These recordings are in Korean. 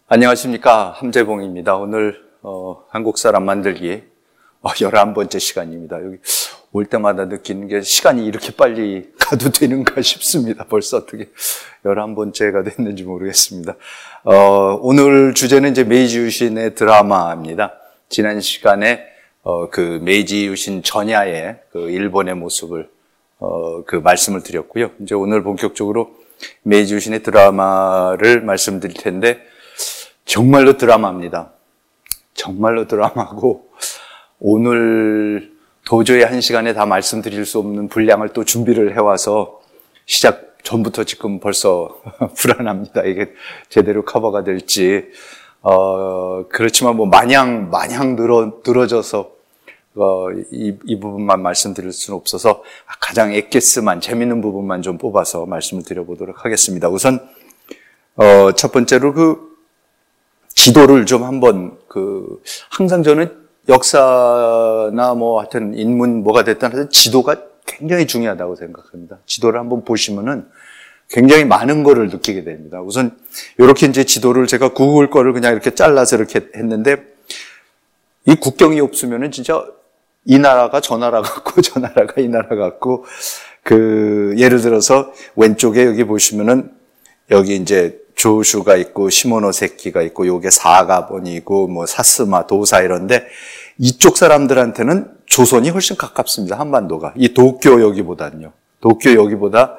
안녕하십니까. 함재봉입니다. 오늘 한국 사람 만들기 11번째 시간입니다. 여기 올 때마다 느끼는 게 시간이 이렇게 빨리 가도 되는가 싶습니다. 벌써 어떻게 11번째가 됐는지 모르겠습니다. 오늘 주제는 이제 메이지 유신의 드라마입니다. 지난 시간에 그 메이지 유신 전야의 그 일본의 모습을 그 말씀을 드렸고요. 이제 오늘 본격적으로 메이지 유신의 드라마를 말씀드릴 텐데 정말로 드라마입니다. 정말로 드라마고 오늘 도저히 한 시간에 다 말씀드릴 수 없는 분량을 또 준비를 해와서 시작 전부터 지금 벌써 불안합니다. 이게 제대로 커버가 될지. 그렇지만 뭐 마냥 늘어져서 이 부분만 말씀드릴 수는 없어서 가장 엑기스만 재밌는 부분만 좀 뽑아서 말씀을 드려보도록 하겠습니다. 우선 첫 번째로 지도를 좀 한번 항상 저는 역사나 뭐 하여튼 인문 뭐가 됐든 하여튼 지도가 굉장히 중요하다고 생각합니다. 지도를 한번 보시면은 굉장히 많은 거를 느끼게 됩니다. 우선 이렇게 이제 지도를 제가 구글 거를 그냥 이렇게 잘라서 이렇게 했는데 이 국경이 없으면은 진짜 이 나라가 저 나라 같고 저 나라가 이 나라 같고 예를 들어서 왼쪽에 여기 보시면은 여기 이제 조슈가 있고 시모노세키가 있고 요게 사가본이고 뭐 사스마 도사 이런데 이쪽 사람들한테는 조선이 훨씬 가깝습니다. 한반도가 이 도쿄 여기보다는요. 도쿄 여기보다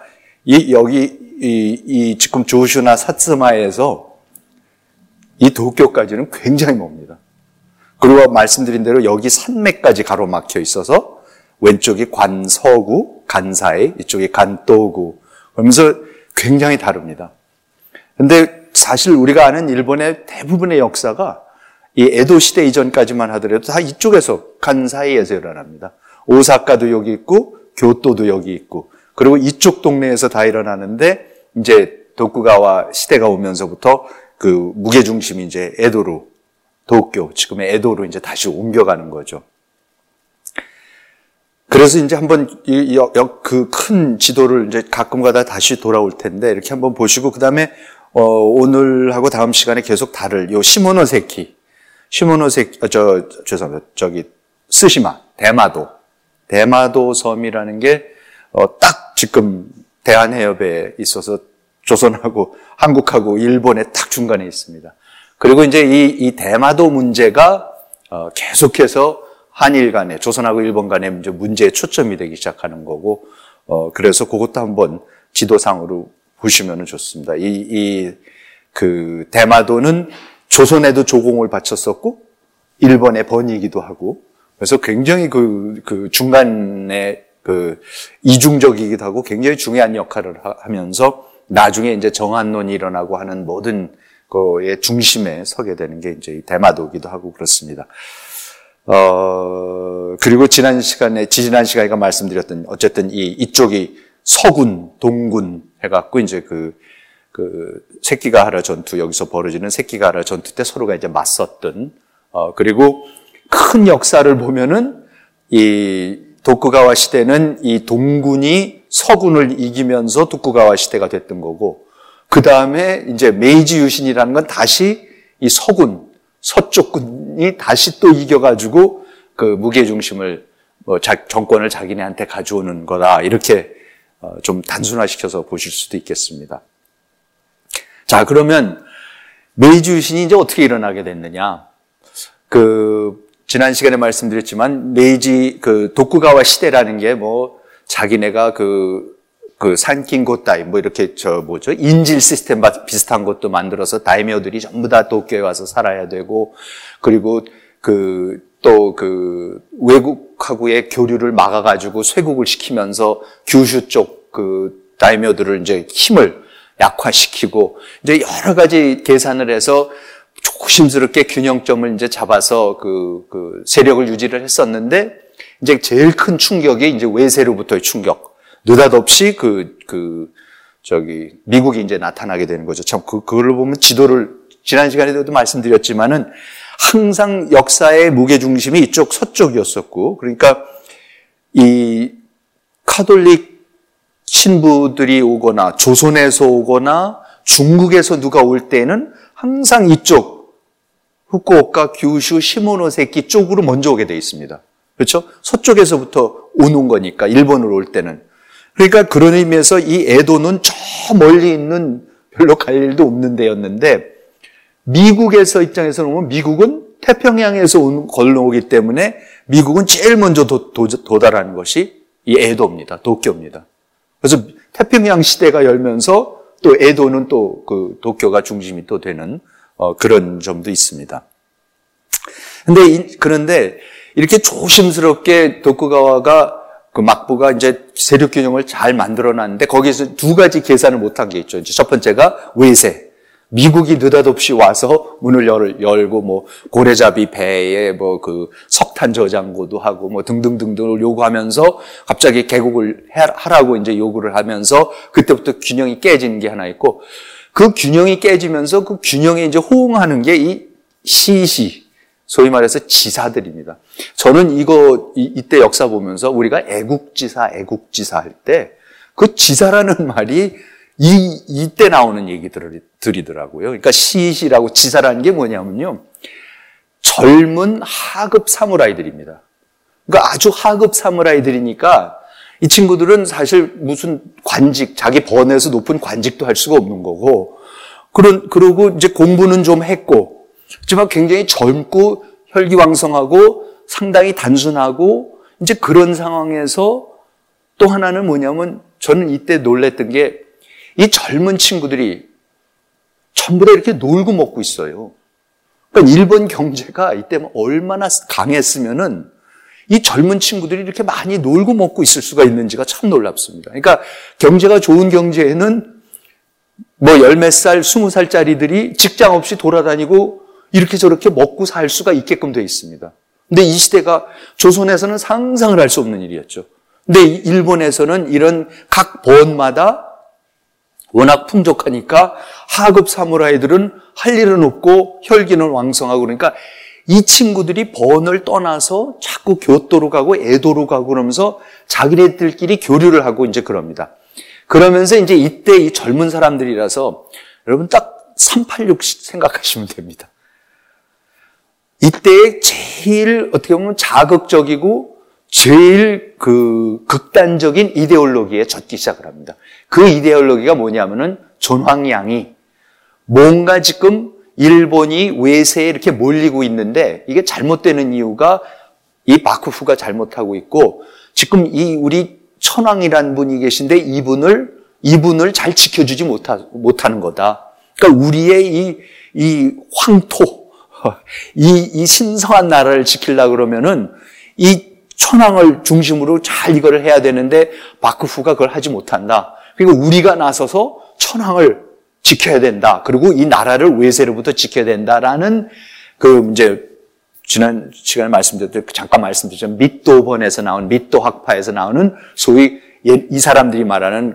여기 지금 조슈나 사스마에서 이 도쿄까지는 굉장히 멉니다. 그리고 말씀드린 대로 여기 산맥까지 가로막혀 있어서 왼쪽이 관서구, 간사이, 이쪽이 간도구 그러면서 굉장히 다릅니다. 근데 사실 우리가 아는 일본의 대부분의 역사가 이 에도 시대 이전까지만 하더라도 다 이쪽에서 간사이에서 일어납니다. 오사카도 여기 있고 교토도 여기 있고 그리고 이쪽 동네에서 다 일어나는데 이제 도쿠가와 시대가 오면서부터 그 무게 중심이 이제 에도로 도쿄 지금의 에도로 이제 다시 옮겨가는 거죠. 그래서 이제 한번 그 큰 지도를 이제 가끔가다 다시 돌아올 텐데 이렇게 한번 보시고 그 다음에 오늘하고 다음 시간에 계속 다를 요 시모노세키 죄송합니다. 스시마 대마도 섬이라는 게 딱 지금 대한해협에 있어서 조선하고 한국하고 일본의 딱 중간에 있습니다. 그리고 이제 이 대마도 문제가 계속해서 한일 간에 조선하고 일본 간의 문제에 초점이 되기 시작하는 거고 그래서 그것도 한번 지도상으로 보시면 좋습니다. 대마도는 조선에도 조공을 바쳤었고, 일본의 번이기도 하고, 그래서 굉장히 중간에 이중적이기도 하고 굉장히 중요한 역할을 하면서 나중에 이제 정한론이 일어나고 하는 모든 거의 중심에 서게 되는 게 이제 대마도기도 하고 그렇습니다. 그리고 지난 시간에 말씀드렸던 어쨌든 이쪽이 서군, 동군 해갖고 이제 새끼가하라 전투, 여기서 벌어지는 새끼가하라 전투 때 서로가 이제 맞섰던, 그리고 큰 역사를 보면은 이 도쿠가와 시대는 이 동군이 서군을 이기면서 도쿠가와 시대가 됐던 거고, 그 다음에 이제 메이지 유신이라는 건 다시 이 서쪽군이 다시 또 이겨가지고 무게중심을, 정권을 자기네한테 가져오는 거다. 이렇게 좀 단순화시켜서 보실 수도 있겠습니다. 자, 그러면 메이지 유신이 이제 어떻게 일어나게 됐느냐? 지난 시간에 말씀드렸지만 도쿠가와 시대라는 게 자기네가 산킹고타이 이렇게 인질 시스템 비슷한 것도 만들어서 다이묘들이 전부 다 도쿄에 와서 살아야 되고 그리고 외국하고의 교류를 막아가지고 쇄국을 시키면서 규슈 쪽 다이묘들을 이제 힘을 약화시키고 이제 여러 가지 계산을 해서 조심스럽게 균형점을 이제 잡아서 세력을 유지를 했었는데 이제 제일 큰 충격이 이제 외세로부터의 충격. 느닷없이 미국이 이제 나타나게 되는 거죠. 참, 그걸로 보면 지도를 지난 시간에도 말씀드렸지만은 항상 역사의 무게중심이 이쪽 서쪽이었었고, 그러니까 이 카톨릭 신부들이 오거나 조선에서 오거나 중국에서 누가 올 때는 항상 이쪽 후쿠오카, 규슈, 시모노세키 쪽으로 먼저 오게 돼 있습니다. 그렇죠? 서쪽에서부터 오는 거니까 일본으로 올 때는. 그러니까 그런 의미에서 이 에도는 저 멀리 있는 별로 갈 일도 없는 데였는데 미국에서 입장에서 보면 미국은 태평양에서 건너오기 때문에 미국은 제일 먼저 도달하는 것이 이 에도입니다. 도쿄입니다. 그래서 태평양 시대가 열면서 또 에도는 또 그 도쿄가 중심이 또 되는 그런 점도 있습니다. 그런데 이렇게 조심스럽게 도쿠가와가 그 막부가 이제 세력 균형을 잘 만들어 놨는데 거기서 두 가지 계산을 못한 게 있죠. 이제 첫 번째가 외세. 미국이 느닷없이 와서 문을 열고 뭐 고래잡이 배에 뭐 그 석탄 저장고도 하고 뭐 등등등등을 요구하면서 갑자기 개국을 하라고 이제 요구를 하면서 그때부터 균형이 깨지는 게 하나 있고 그 균형이 깨지면서 그 균형에 이제 호응하는 게 이 시시 소위 말해서 지사들입니다. 저는 이때 역사 보면서 우리가 애국지사 할 때 그 지사라는 말이 이때 나오는 얘기들이더라고요. 그러니까 시시라고 지사라는 게 뭐냐면요. 젊은 하급 사무라이들입니다. 그러니까 아주 하급 사무라이들이니까 이 친구들은 사실 무슨 관직, 자기 번에서 높은 관직도 할 수가 없는 거고, 그러고 이제 공부는 좀 했고, 하지만 굉장히 젊고 혈기왕성하고 상당히 단순하고 이제 그런 상황에서 또 하나는 뭐냐면 저는 이때 놀랬던 게 이 젊은 친구들이 전부 다 이렇게 놀고 먹고 있어요. 그러니까 일본 경제가 이때 얼마나 강했으면은 이 젊은 친구들이 이렇게 많이 놀고 먹고 있을 수가 있는지가 참 놀랍습니다. 그러니까 경제가 좋은 경제에는 뭐 열 몇 살, 20살짜리들이 직장 없이 돌아다니고 이렇게 저렇게 먹고 살 수가 있게끔 되어 있습니다. 근데 이 시대가 조선에서는 상상을 할 수 없는 일이었죠. 근데 일본에서는 이런 각 번마다 워낙 풍족하니까 하급 사무라이들은 할 일은 없고 혈기는 왕성하고 그러니까 이 친구들이 번을 떠나서 자꾸 교토로 가고 에도로 가고 그러면서 자기네들끼리 교류를 하고 이제 그럽니다. 그러면서 이제 이때 이 젊은 사람들이라서 여러분 딱 386 생각하시면 됩니다. 이때 제일 어떻게 보면 자극적이고 제일 그 극단적인 이데올로기에 젖기 시작을 합니다. 그 이데올로기가 뭐냐면은 존황양이 뭔가 지금 일본이 외세에 이렇게 몰리고 있는데 이게 잘못되는 이유가 이 마쿠프가 잘못하고 있고 지금 이 우리 천황이라는 분이 계신데 이분을 잘 지켜주지 못하는 거다. 그러니까 우리의 이 황토, 이 신성한 나라를 지키려고 그러면은 이 천황을 중심으로 잘 이거를 해야 되는데 마쿠프가 그걸 하지 못한다. 그리고 우리가 나서서 천황을 지켜야 된다. 그리고 이 나라를 외세로부터 지켜야 된다라는 그 이제 지난 시간에 잠깐 말씀드렸지만 밑도번에서 나온 밑도 학파에서 나오는 소위 이 사람들이 말하는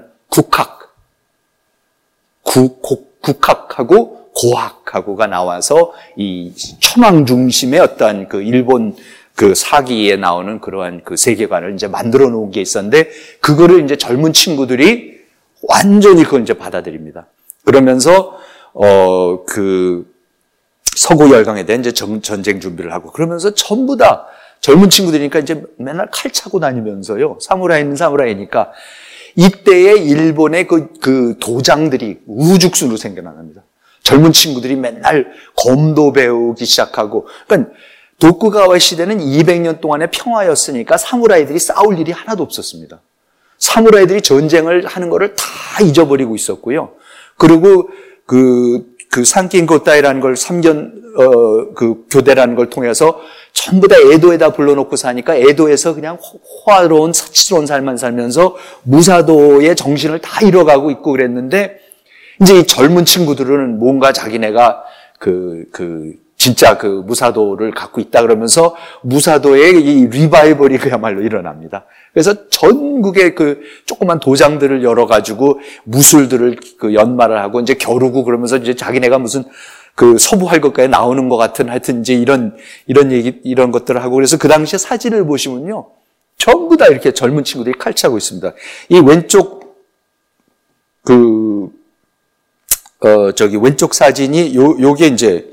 국학하고 고학하고가 나와서 이 천황 중심의 어떤 그 일본 그 사기에 나오는 그러한 그 세계관을 이제 만들어 놓은 게 있었는데 그거를 이제 젊은 친구들이 완전히 그걸 이제 받아들입니다. 그러면서 그 서구 열강에 대한 이제 전쟁 준비를 하고 그러면서 전부 다 젊은 친구들이니까 이제 맨날 칼 차고 다니면서요. 사무라이는 사무라이니까 이때의 일본의 그 도장들이 우죽순으로 생겨납니다. 젊은 친구들이 맨날 검도 배우기 시작하고 그러니까 도쿠가와 시대는 200년 동안의 평화였으니까 사무라이들이 싸울 일이 하나도 없었습니다. 사무라이들이 전쟁을 하는 거를 다 잊어버리고 있었고요. 그리고 그 산kin고타이라는 걸 3년 그 교대라는 걸 통해서 전부 다 에도에다 불러놓고 사니까 에도에서 그냥 호화로운 사치스러운 삶만 살면서 무사도의 정신을 다 잃어가고 있고 그랬는데 이제 이 젊은 친구들은 뭔가 자기네가 진짜 그 무사도를 갖고 있다 그러면서 무사도의 이 리바이벌이 그야말로 일어납니다. 그래서 전국의 그 조그만 도장들을 열어가지고 무술들을 그 연말을 하고 이제 겨루고 그러면서 이제 자기네가 무슨 그 서부활곡가에 나오는 것 같은 하여튼 이제 이런 것들을 하고 그래서 그 당시에 사진을 보시면요. 전부 다 이렇게 젊은 친구들이 칼차고 있습니다. 이 왼쪽 저기 왼쪽 사진이 요게 이제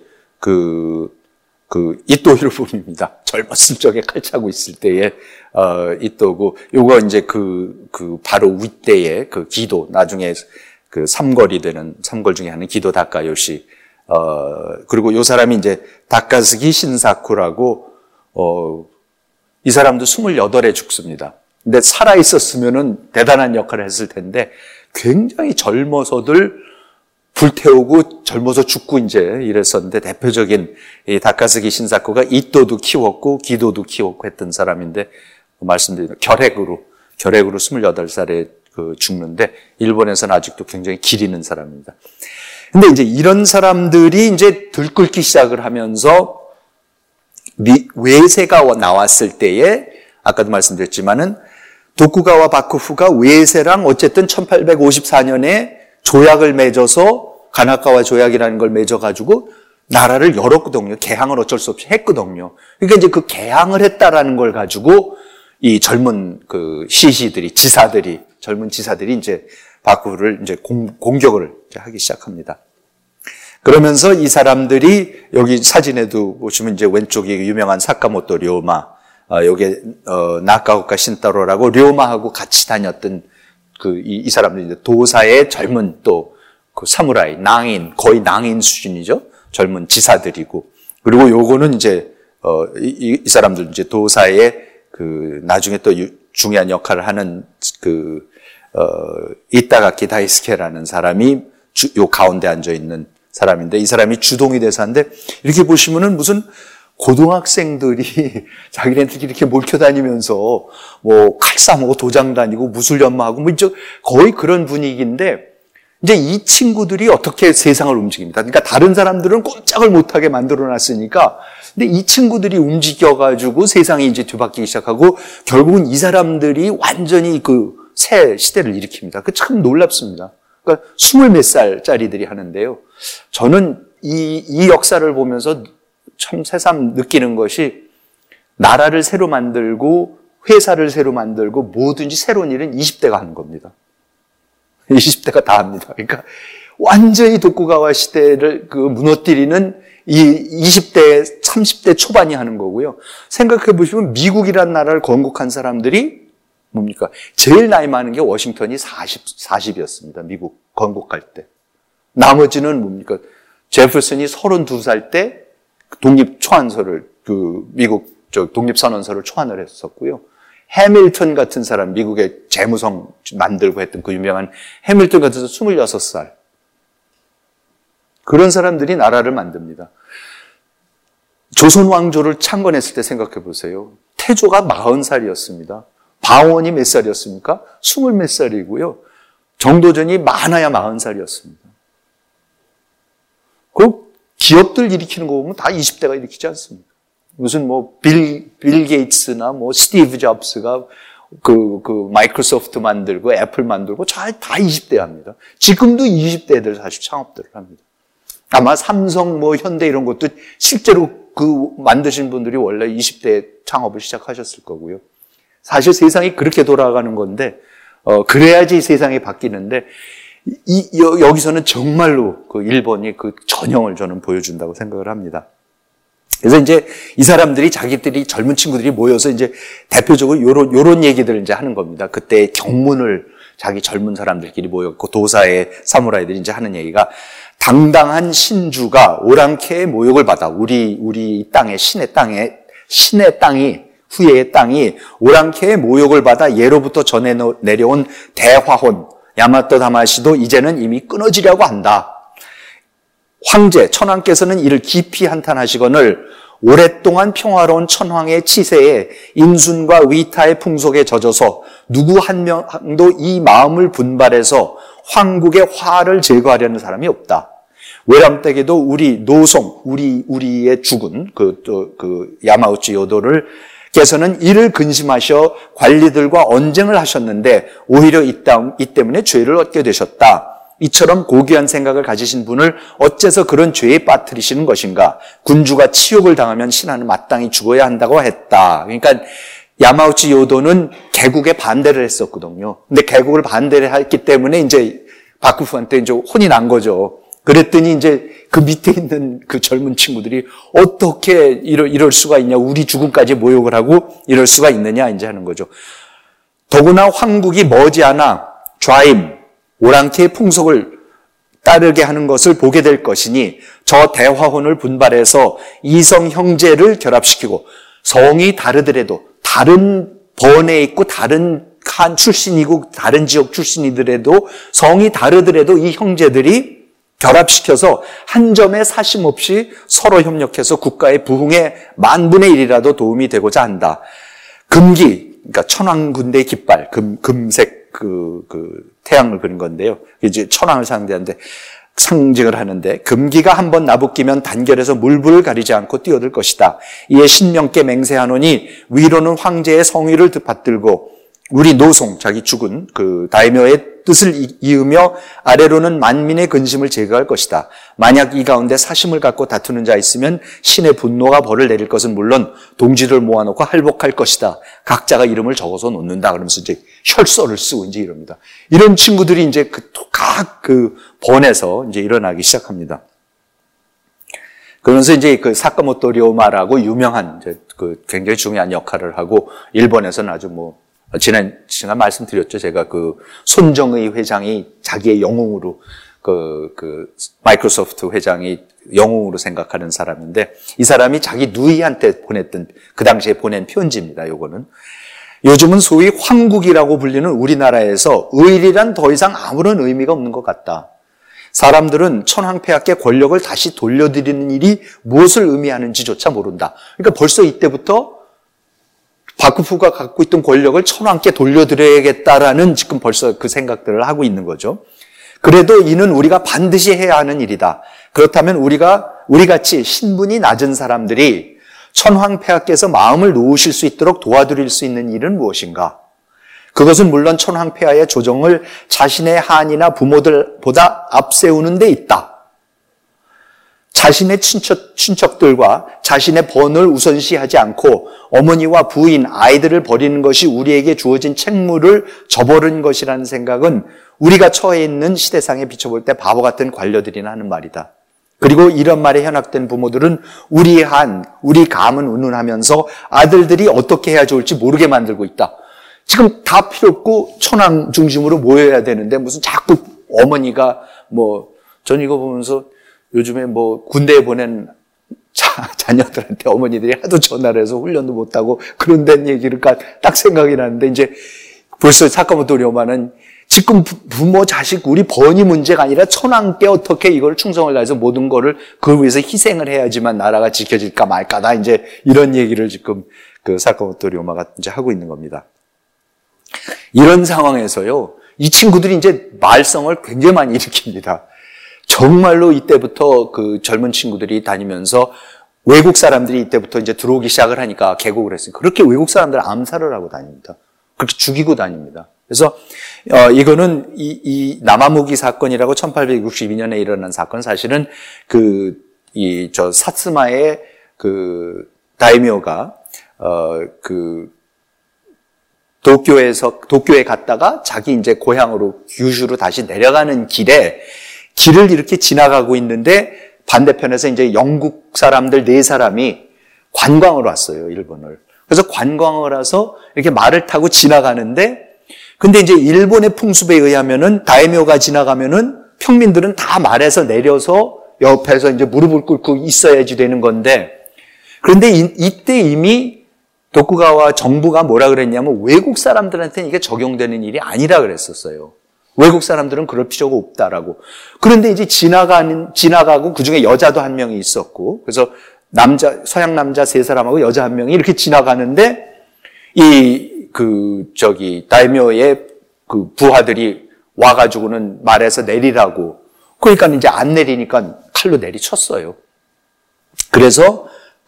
이토 히로부미입니다. 젊었을 적에 칼 차고 있을 때의 이토고, 요거 이제 바로 윗대의 기도, 나중에 삼걸 중에 하는 기도 다카요시. 그리고 요 사람이 이제 다카스기 신사쿠라고, 이 사람도 28에 죽습니다. 근데 살아있었으면은 대단한 역할을 했을 텐데, 굉장히 젊어서들 불태우고 젊어서 죽고 이제 이랬었는데, 대표적인 이 다카스기 신사쿠가 이토도 키웠고 기도도 키웠고 했던 사람인데, 말씀드린 결핵으로 28살에 죽는데, 일본에서는 아직도 굉장히 기리는 사람입니다. 근데 이제 이런 사람들이 이제 들끓기 시작을 하면서 외세가 나왔을 때에, 아까도 말씀드렸지만은 도쿠가와 바쿠프가 외세랑 어쨌든 1854년에 조약을 맺어서, 가나카와 조약이라는 걸 맺어가지고 나라를 열었거든요. 개항을 어쩔 수 없이 했거든요. 그러니까 이제 그 개항을 했다라는 걸 가지고 이 젊은 젊은 지사들이 이제 바쿠프를 이제 공격을 이제 하기 시작합니다. 그러면서 이 사람들이, 여기 사진에도 보시면 이제 왼쪽이 유명한 사카모토 료마, 여기 나카오카 신타로라고 료마하고 같이 다녔던 이 사람들이 이제 도사의 젊은 또 사무라이, 낭인, 거의 낭인 수준이죠. 젊은 지사들이고, 그리고 요거는 이제 이 사람들 이제 도사의 나중에 또 중요한 역할을 하는 이타가키 다이스케라는 사람이 요 가운데 앉아 있는 사람인데, 이 사람이 주동이 대사인데, 이렇게 보시면은 무슨 고등학생들이 자기네들끼리 이렇게 몰켜 다니면서 뭐 칼싸움하고 도장 다니고 무술연마하고 뭐 거의 그런 분위기인데, 이제 이 친구들이 어떻게 세상을 움직입니다. 그러니까 다른 사람들은 꼼짝을 못하게 만들어 놨으니까, 근데 이 친구들이 움직여가지고 세상이 이제 뒤바뀌기 시작하고, 결국은 이 사람들이 완전히 새 시대를 일으킵니다. 참 놀랍습니다. 그러니까 20몇 살짜리들이 하는데요. 저는 이 역사를 보면서 참 새삼 느끼는 것이, 나라를 새로 만들고 회사를 새로 만들고 뭐든지 새로운 일은 20대가 하는 겁니다. 20대가 다 합니다. 그러니까 완전히 도쿠가와 시대를 무너뜨리는 이 20대, 30대 초반이 하는 거고요. 생각해 보시면 미국이라는 나라를 건국한 사람들이 뭡니까? 제일 나이 많은 게 워싱턴이 40이었습니다. 미국 건국할 때. 나머지는 뭡니까? 제퍼슨이 32살 때 독립 초안서를, 미국 독립선언서를 초안을 했었고요. 해밀턴 같은 사람, 미국의 재무성 만들고 했던 그 유명한 해밀턴 같은 사람 26살. 그런 사람들이 나라를 만듭니다. 조선 왕조를 창건했을 때 생각해 보세요. 태조가 40살이었습니다. 방원이 몇 살이었습니까? 20몇 살이고요. 정도전이 많아야 40살이었습니다. 그 기업들 일으키는 거 보면 다 20대가 일으키지 않습니까? 무슨 빌 게이츠나 스티브 잡스가 마이크로소프트 만들고 애플 만들고 다 20대 합니다. 지금도 20대들 사실 창업들을 합니다. 아마 삼성, 현대 이런 것도 실제로 만드신 분들이 원래 20대 창업을 시작하셨을 거고요. 사실 세상이 그렇게 돌아가는 건데, 그래야지 세상이 바뀌는데, 여기서는 정말로 일본이 전형을 저는 보여준다고 생각을 합니다. 그래서 이제 이 사람들이 자기들이 젊은 친구들이 모여서 이제 대표적으로 요런 얘기들을 이제 하는 겁니다. 그때 경문을 자기 젊은 사람들끼리 모였고 도사의 사무라이들이 이제 하는 얘기가, 당당한 신주가 오랑캐의 모욕을 받아 우리 땅에 신의 땅이 후예의 땅이 오랑캐의 모욕을 받아 예로부터 전해 내려온 대화혼 야마토 다마시도 이제는 이미 끊어지려고 한다. 황제, 천황께서는 이를 깊이 한탄하시거늘 오랫동안 평화로운 천황의 치세에 인순과 위타의 풍속에 젖어서 누구 한 명도 이 마음을 분발해서 황국의 화를 제거하려는 사람이 없다. 외람댁에도 우리 노송, 우리의 죽은 야마우치 요도를 께서는 이를 근심하셔 관리들과 언쟁을 하셨는데 오히려 이 때문에 죄를 얻게 되셨다. 이처럼 고귀한 생각을 가지신 분을 어째서 그런 죄에 빠뜨리시는 것인가? 군주가 치욕을 당하면 신하는 마땅히 죽어야 한다고 했다. 그러니까 야마우치 요도는 개국에 반대를 했었거든요. 근데 개국을 반대를 했기 때문에 이제 바쿠프한테 이제 혼이 난 거죠. 그랬더니 이제 그 밑에 있는 그 젊은 친구들이 어떻게 이럴 수가 있냐. 우리 죽음까지 모욕을 하고 이럴 수가 있느냐. 이제 하는 거죠. 더구나 황국이 머지않아 좌임, 오랑캐의 풍속을 따르게 하는 것을 보게 될 것이니 저 대화혼을 분발해서 이성 형제를 결합시키고 성이 다르더라도 다른 번에 있고 다른 칸 출신이고 다른 지역 출신이더라도 성이 다르더라도 이 형제들이 결합시켜서 한 점의 사심 없이 서로 협력해서 국가의 부흥에 10,000,000,000,000이라도 도움이 되고자 한다. 금기, 그러니까 천왕군대의 깃발, 금색 그 태양을 그린 건데요. 이제 천왕을 상징을 하는데 금기가 한번 나부끼면 단결해서 물불을 가리지 않고 뛰어들 것이다. 이에 신명께 맹세하노니 위로는 황제의 성의를 받들고 우리 노송, 자기 죽은 그 다이묘의 뜻을 이으며 아래로는 만민의 근심을 제거할 것이다. 만약 이 가운데 사심을 갖고 다투는 자 있으면 신의 분노가 벌을 내릴 것은 물론 동지를 모아놓고 할복할 것이다. 각자가 이름을 적어서 놓는다. 그러면서 이제 혈서를 쓰고 이제 이럽니다. 이런 친구들이 이제 각 번에서 이제 일어나기 시작합니다. 그러면서 이제 그 사카모토 료마라고 유명한 이제 그 굉장히 중요한 역할을 하고 일본에서는 아주 지난 시간 말씀드렸죠. 제가 그 손정의 회장이 자기의 영웅으로 마이크로소프트 회장이 영웅으로 생각하는 사람인데 이 사람이 자기 누이한테 보냈던 그 당시에 보낸 편지입니다. 요거는 요즘은 소위 황국이라고 불리는 우리나라에서 의리란 더 이상 아무런 의미가 없는 것 같다. 사람들은 천황폐하께 권력을 다시 돌려드리는 일이 무엇을 의미하는지조차 모른다. 그러니까 벌써 이때부터 바쿠프가 갖고 있던 권력을 천황께 돌려드려야겠다라는 지금 벌써 그 생각들을 하고 있는 거죠. 그래도 이는 우리가 반드시 해야 하는 일이다. 그렇다면 우리 같이 신분이 낮은 사람들이 천황폐하께서 마음을 놓으실 수 있도록 도와드릴 수 있는 일은 무엇인가? 그것은 물론 천황폐하의 조정을 자신의 한이나 부모들보다 앞세우는 데 있다. 자신의 친척들과 자신의 번을 우선시하지 않고 어머니와 부인, 아이들을 버리는 것이 우리에게 주어진 책무를 저버린 것이라는 생각은 우리가 처해 있는 시대상에 비춰볼 때 바보 같은 관료들이나 하는 말이다. 그리고 이런 말에 현혹된 부모들은 우리 감은 운운하면서 아들들이 어떻게 해야 좋을지 모르게 만들고 있다. 지금 다 필요 없고 천황 중심으로 모여야 되는데 무슨 자꾸 어머니가 전 이거 보면서 요즘에 군대에 보낸 자녀들한테 어머니들이 하도 전화를 해서 훈련도 못하고 그런 데 얘기를 딱 생각이 나는데 이제 벌써 사카모토 료마는 지금 부모, 자식, 우리 번이 문제가 아니라 천황께 어떻게 이걸 충성을 다해서 모든 거를 그걸 위해서 희생을 해야지만 나라가 지켜질까 말까다 이제 이런 얘기를 지금 그 사카모토 료마가 이제 하고 있는 겁니다. 이런 상황에서요, 이 친구들이 이제 말썽을 굉장히 많이 일으킵니다. 정말로 이때부터 그 젊은 친구들이 다니면서 외국 사람들이 이때부터 이제 들어오기 시작을 하니까 개국을 했어요. 그렇게 외국 사람들을 암살을 하고 다닙니다. 그렇게 죽이고 다닙니다. 그래서 이거는 이 나마무기 사건이라고 1862년에 일어난 사건, 사실은 사츠마의 그 다이묘가 도쿄에 갔다가 자기 이제 고향으로 규슈로 다시 내려가는 길을 이렇게 지나가고 있는데 반대편에서 이제 영국 사람들 4사람이 관광을 왔어요, 일본을. 그래서 관광을 와서 이렇게 말을 타고 지나가는데, 근데 이제 일본의 풍습에 의하면은 다이묘가 지나가면은 평민들은 다 말에서 내려서 옆에서 이제 무릎을 꿇고 있어야지 되는 건데, 그런데 이때 이미 도쿠가와 정부가 뭐라 그랬냐면 외국 사람들한테는 이게 적용되는 일이 아니라 그랬었어요. 외국 사람들은 그럴 필요가 없다라고. 그런데 이제 지나가고 그중에 여자도 한 명이 있었고, 그래서 서양 남자 3사람하고 여자 1명이 이렇게 지나가는데, 다이묘의 그 부하들이 와가지고는 말에서 내리라고. 그러니까 이제 안 내리니까 칼로 내리쳤어요. 그래서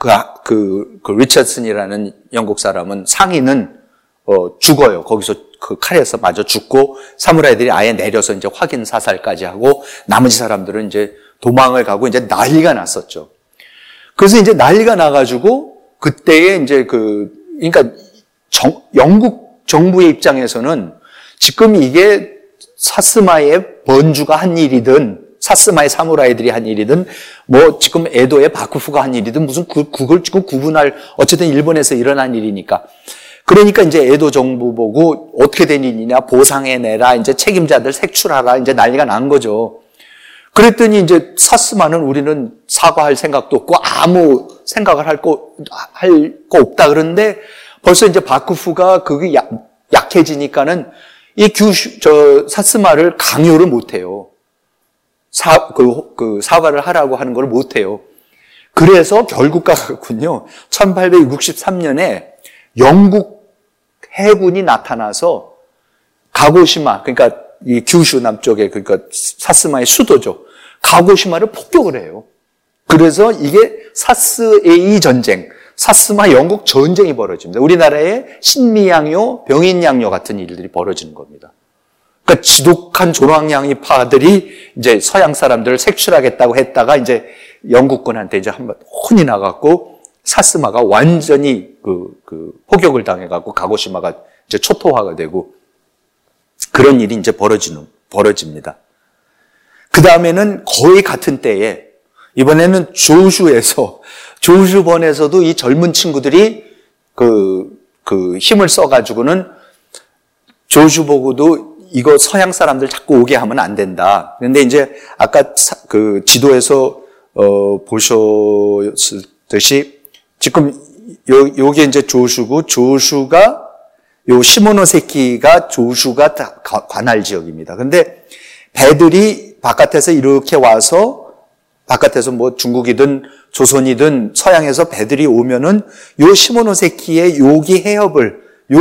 리처슨이라는 영국 사람은 상인은 죽어요. 거기서 그 칼에서 맞아 죽고 사무라이들이 아예 내려서 이제 확인 사살까지 하고 나머지 사람들은 이제 도망을 가고 이제 난리가 났었죠. 그래서 이제 난리가 나가지고 그때에 이제 그러니까 영국 정부의 입장에서는 지금 이게 사스마의 번주가 한 일이든 사스마의 사무라이들이 한 일이든 뭐 지금 에도의 바쿠프가 한 일이든 무슨 그걸 지금 구분할 어쨌든 일본에서 일어난 일이니까. 그러니까 이제 에도 정부 보고 어떻게 된 일이냐, 보상해내라, 이제 책임자들 색출하라, 이제 난리가 난 거죠. 그랬더니 이제 사스마는 우리는 사과할 생각도 없고 아무 생각을 할 거 없다. 그런데 벌써 이제 바쿠프가 그게 약해지니까는 이 사스마를 강요를 못 해요. 사과를 하라고 하는 걸 못 해요. 그래서 결국 가군요. 1863년에 영국 해군이 나타나서 가고시마, 그러니까 이 규슈 남쪽에, 그러니까 사스마의 수도죠. 가고시마를 폭격을 해요. 그래서 이게 사스에이 전쟁, 사스마 영국 전쟁이 벌어집니다. 우리나라의 신미양요, 병인양요 같은 일들이 벌어지는 겁니다. 그러니까 지독한 조랑양이파들이 이제 서양 사람들을 색출하겠다고 했다가 이제 영국군한테 이제 한번 혼이 나갖고 사스마가 완전히 포격을 당해갖고 가고시마가 이제 초토화가 되고 그런 일이 이제 벌어집니다. 그 다음에는 거의 같은 때에 이번에는 조슈번에서도 이 젊은 친구들이 힘을 써가지고는 조슈 보고도 이거 서양 사람들 자꾸 오게 하면 안 된다. 그런데 이제 아까 지도에서 보셨듯이 지금 요게 이제 조슈고 조슈가 요 시모노세키가 조슈가 관할 지역입니다. 근데 배들이 바깥에서 이렇게 와서 바깥에서 뭐 중국이든 조선이든 서양에서 배들이 오면은 요 시모노세키의 요기 해협을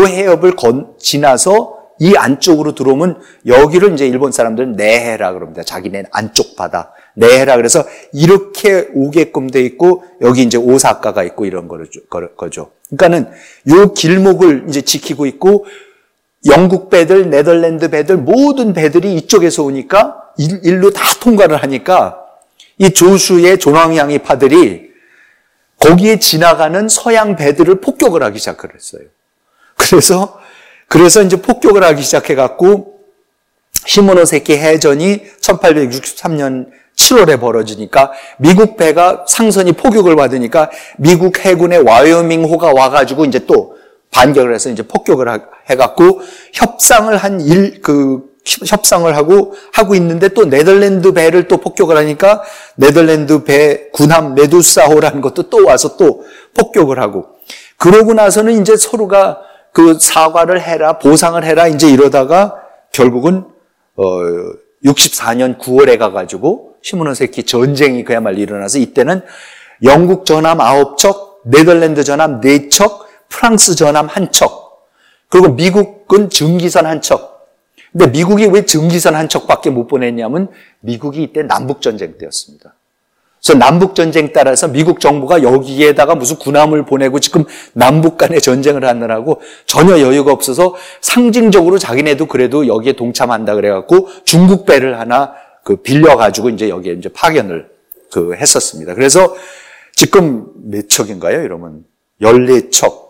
지나서 이 안쪽으로 들어오면 여기를 이제 일본 사람들은 내해라 그럽니다. 자기네 안쪽 바다. 내해라 그래서 이렇게 오게끔 돼 있고 여기 이제 오사카가 있고 이런 거죠. 그러니까는 요 길목을 이제 지키고 있고 영국 배들, 네덜란드 배들 모든 배들이 이쪽에서 오니까 일로 다 통과를 하니까 이 조슈의 조랑양이파들이 거기에 지나가는 서양 배들을 폭격을 하기 시작했어요. 그래서 이제 폭격을 하기 시작해갖고 시모노세키 해전이 1863년 7월에 벌어지니까 미국 배가 상선이 폭격을 받으니까 미국 해군의 와이오밍호가 와가지고 이제 또 반격을 해서 이제 폭격을 해갖고 협상을 하고 있는데 또 네덜란드 배를 또 폭격을 하니까 네덜란드 배 군함 메두사호라는 것도 또 와서 또 폭격을 하고 그러고 나서는 이제 서로가 사과를 해라, 보상을 해라, 이제 이러다가 결국은, 64년 9월에 가가지고, 시모노세키 전쟁이 그야말로 일어나서 이때는 영국 전함 9척, 네덜란드 전함 4척, 프랑스 전함 1척, 그리고 미국은 증기선 1척. 근데 미국이 왜 증기선 1척밖에 못 보냈냐면, 미국이 이때 남북전쟁 때였습니다. 그래서 남북전쟁 따라서 미국 정부가 여기에다가 무슨 군함을 보내고 지금 남북 간의 전쟁을 하느라고 전혀 여유가 없어서 상징적으로 자기네도 그래도 여기에 동참한다 그래갖고 중국 배를 하나 빌려가지고 이제 여기에 이제 파견을 했었습니다. 그래서 지금 몇 척인가요? 이러면 14척.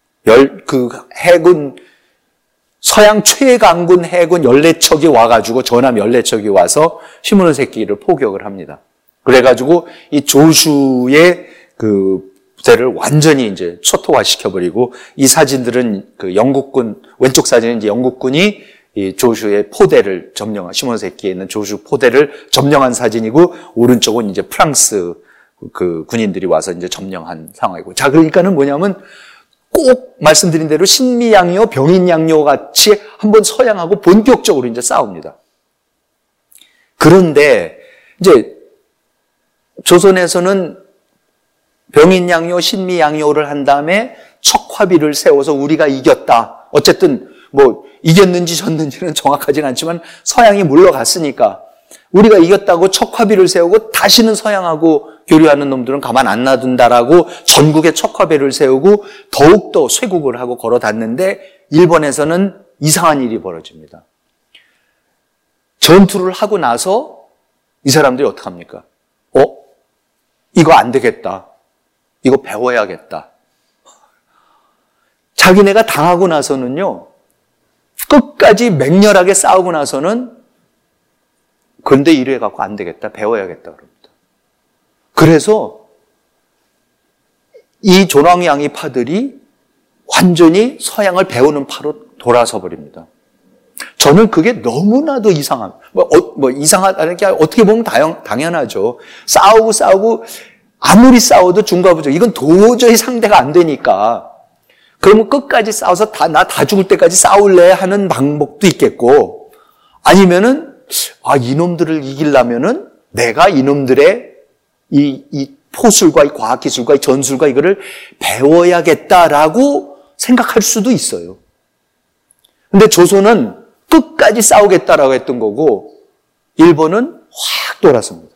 해군, 서양 최강군 해군 14척이 와가지고 전함 14척이 와서 시모노세키를 포격을 합니다. 그래가지고 이 조슈의 부대를 완전히 이제 초토화 시켜버리고 이 사진들은 영국군, 왼쪽 사진은 이제 영국군이 이 조슈의 포대를 시모노세키에 있는 조슈 포대를 점령한 사진이고 오른쪽은 이제 프랑스 군인들이 와서 이제 점령한 상황이고. 자, 그러니까는 뭐냐면 꼭 말씀드린 대로 신미양요, 병인양요 같이 한번 서양하고 본격적으로 이제 싸웁니다. 그런데 이제 조선에서는 병인양요, 신미양요를 한 다음에 척화비를 세워서 우리가 이겼다. 어쨌든 뭐 이겼는지 졌는지는 정확하진 않지만 서양이 물러갔으니까 우리가 이겼다고 척화비를 세우고 다시는 서양하고 교류하는 놈들은 가만 안 놔둔다라고 전국에 척화비를 세우고 더욱더 쇄국을 하고 걸어놨는데 일본에서는 이상한 일이 벌어집니다. 전투를 하고 나서 이 사람들이 어떡합니까? 이거 안 되겠다. 이거 배워야겠다. 자기네가 당하고 나서는요, 끝까지 맹렬하게 싸우고 나서는 그런데 이래갖고 안 되겠다. 배워야겠다. 그럽니다. 그래서 이 조랑양이파들이 완전히 서양을 배우는 파로 돌아서 버립니다. 저는 그게 너무나도 이상하다는 게 어떻게 보면 당연하죠. 싸우고 아무리 싸워도 중과부족. 이건 도저히 상대가 안 되니까. 그러면 끝까지 싸워서 나 다 죽을 때까지 싸울래 하는 방법도 있겠고, 아니면은, 이놈들을 이기려면은 내가 이놈들의 이 포술과 이 과학기술과 이 전술과 이거를 배워야겠다라고 생각할 수도 있어요. 근데 조선은 끝까지 싸우겠다라고 했던 거고, 일본은 확 돌아섭니다.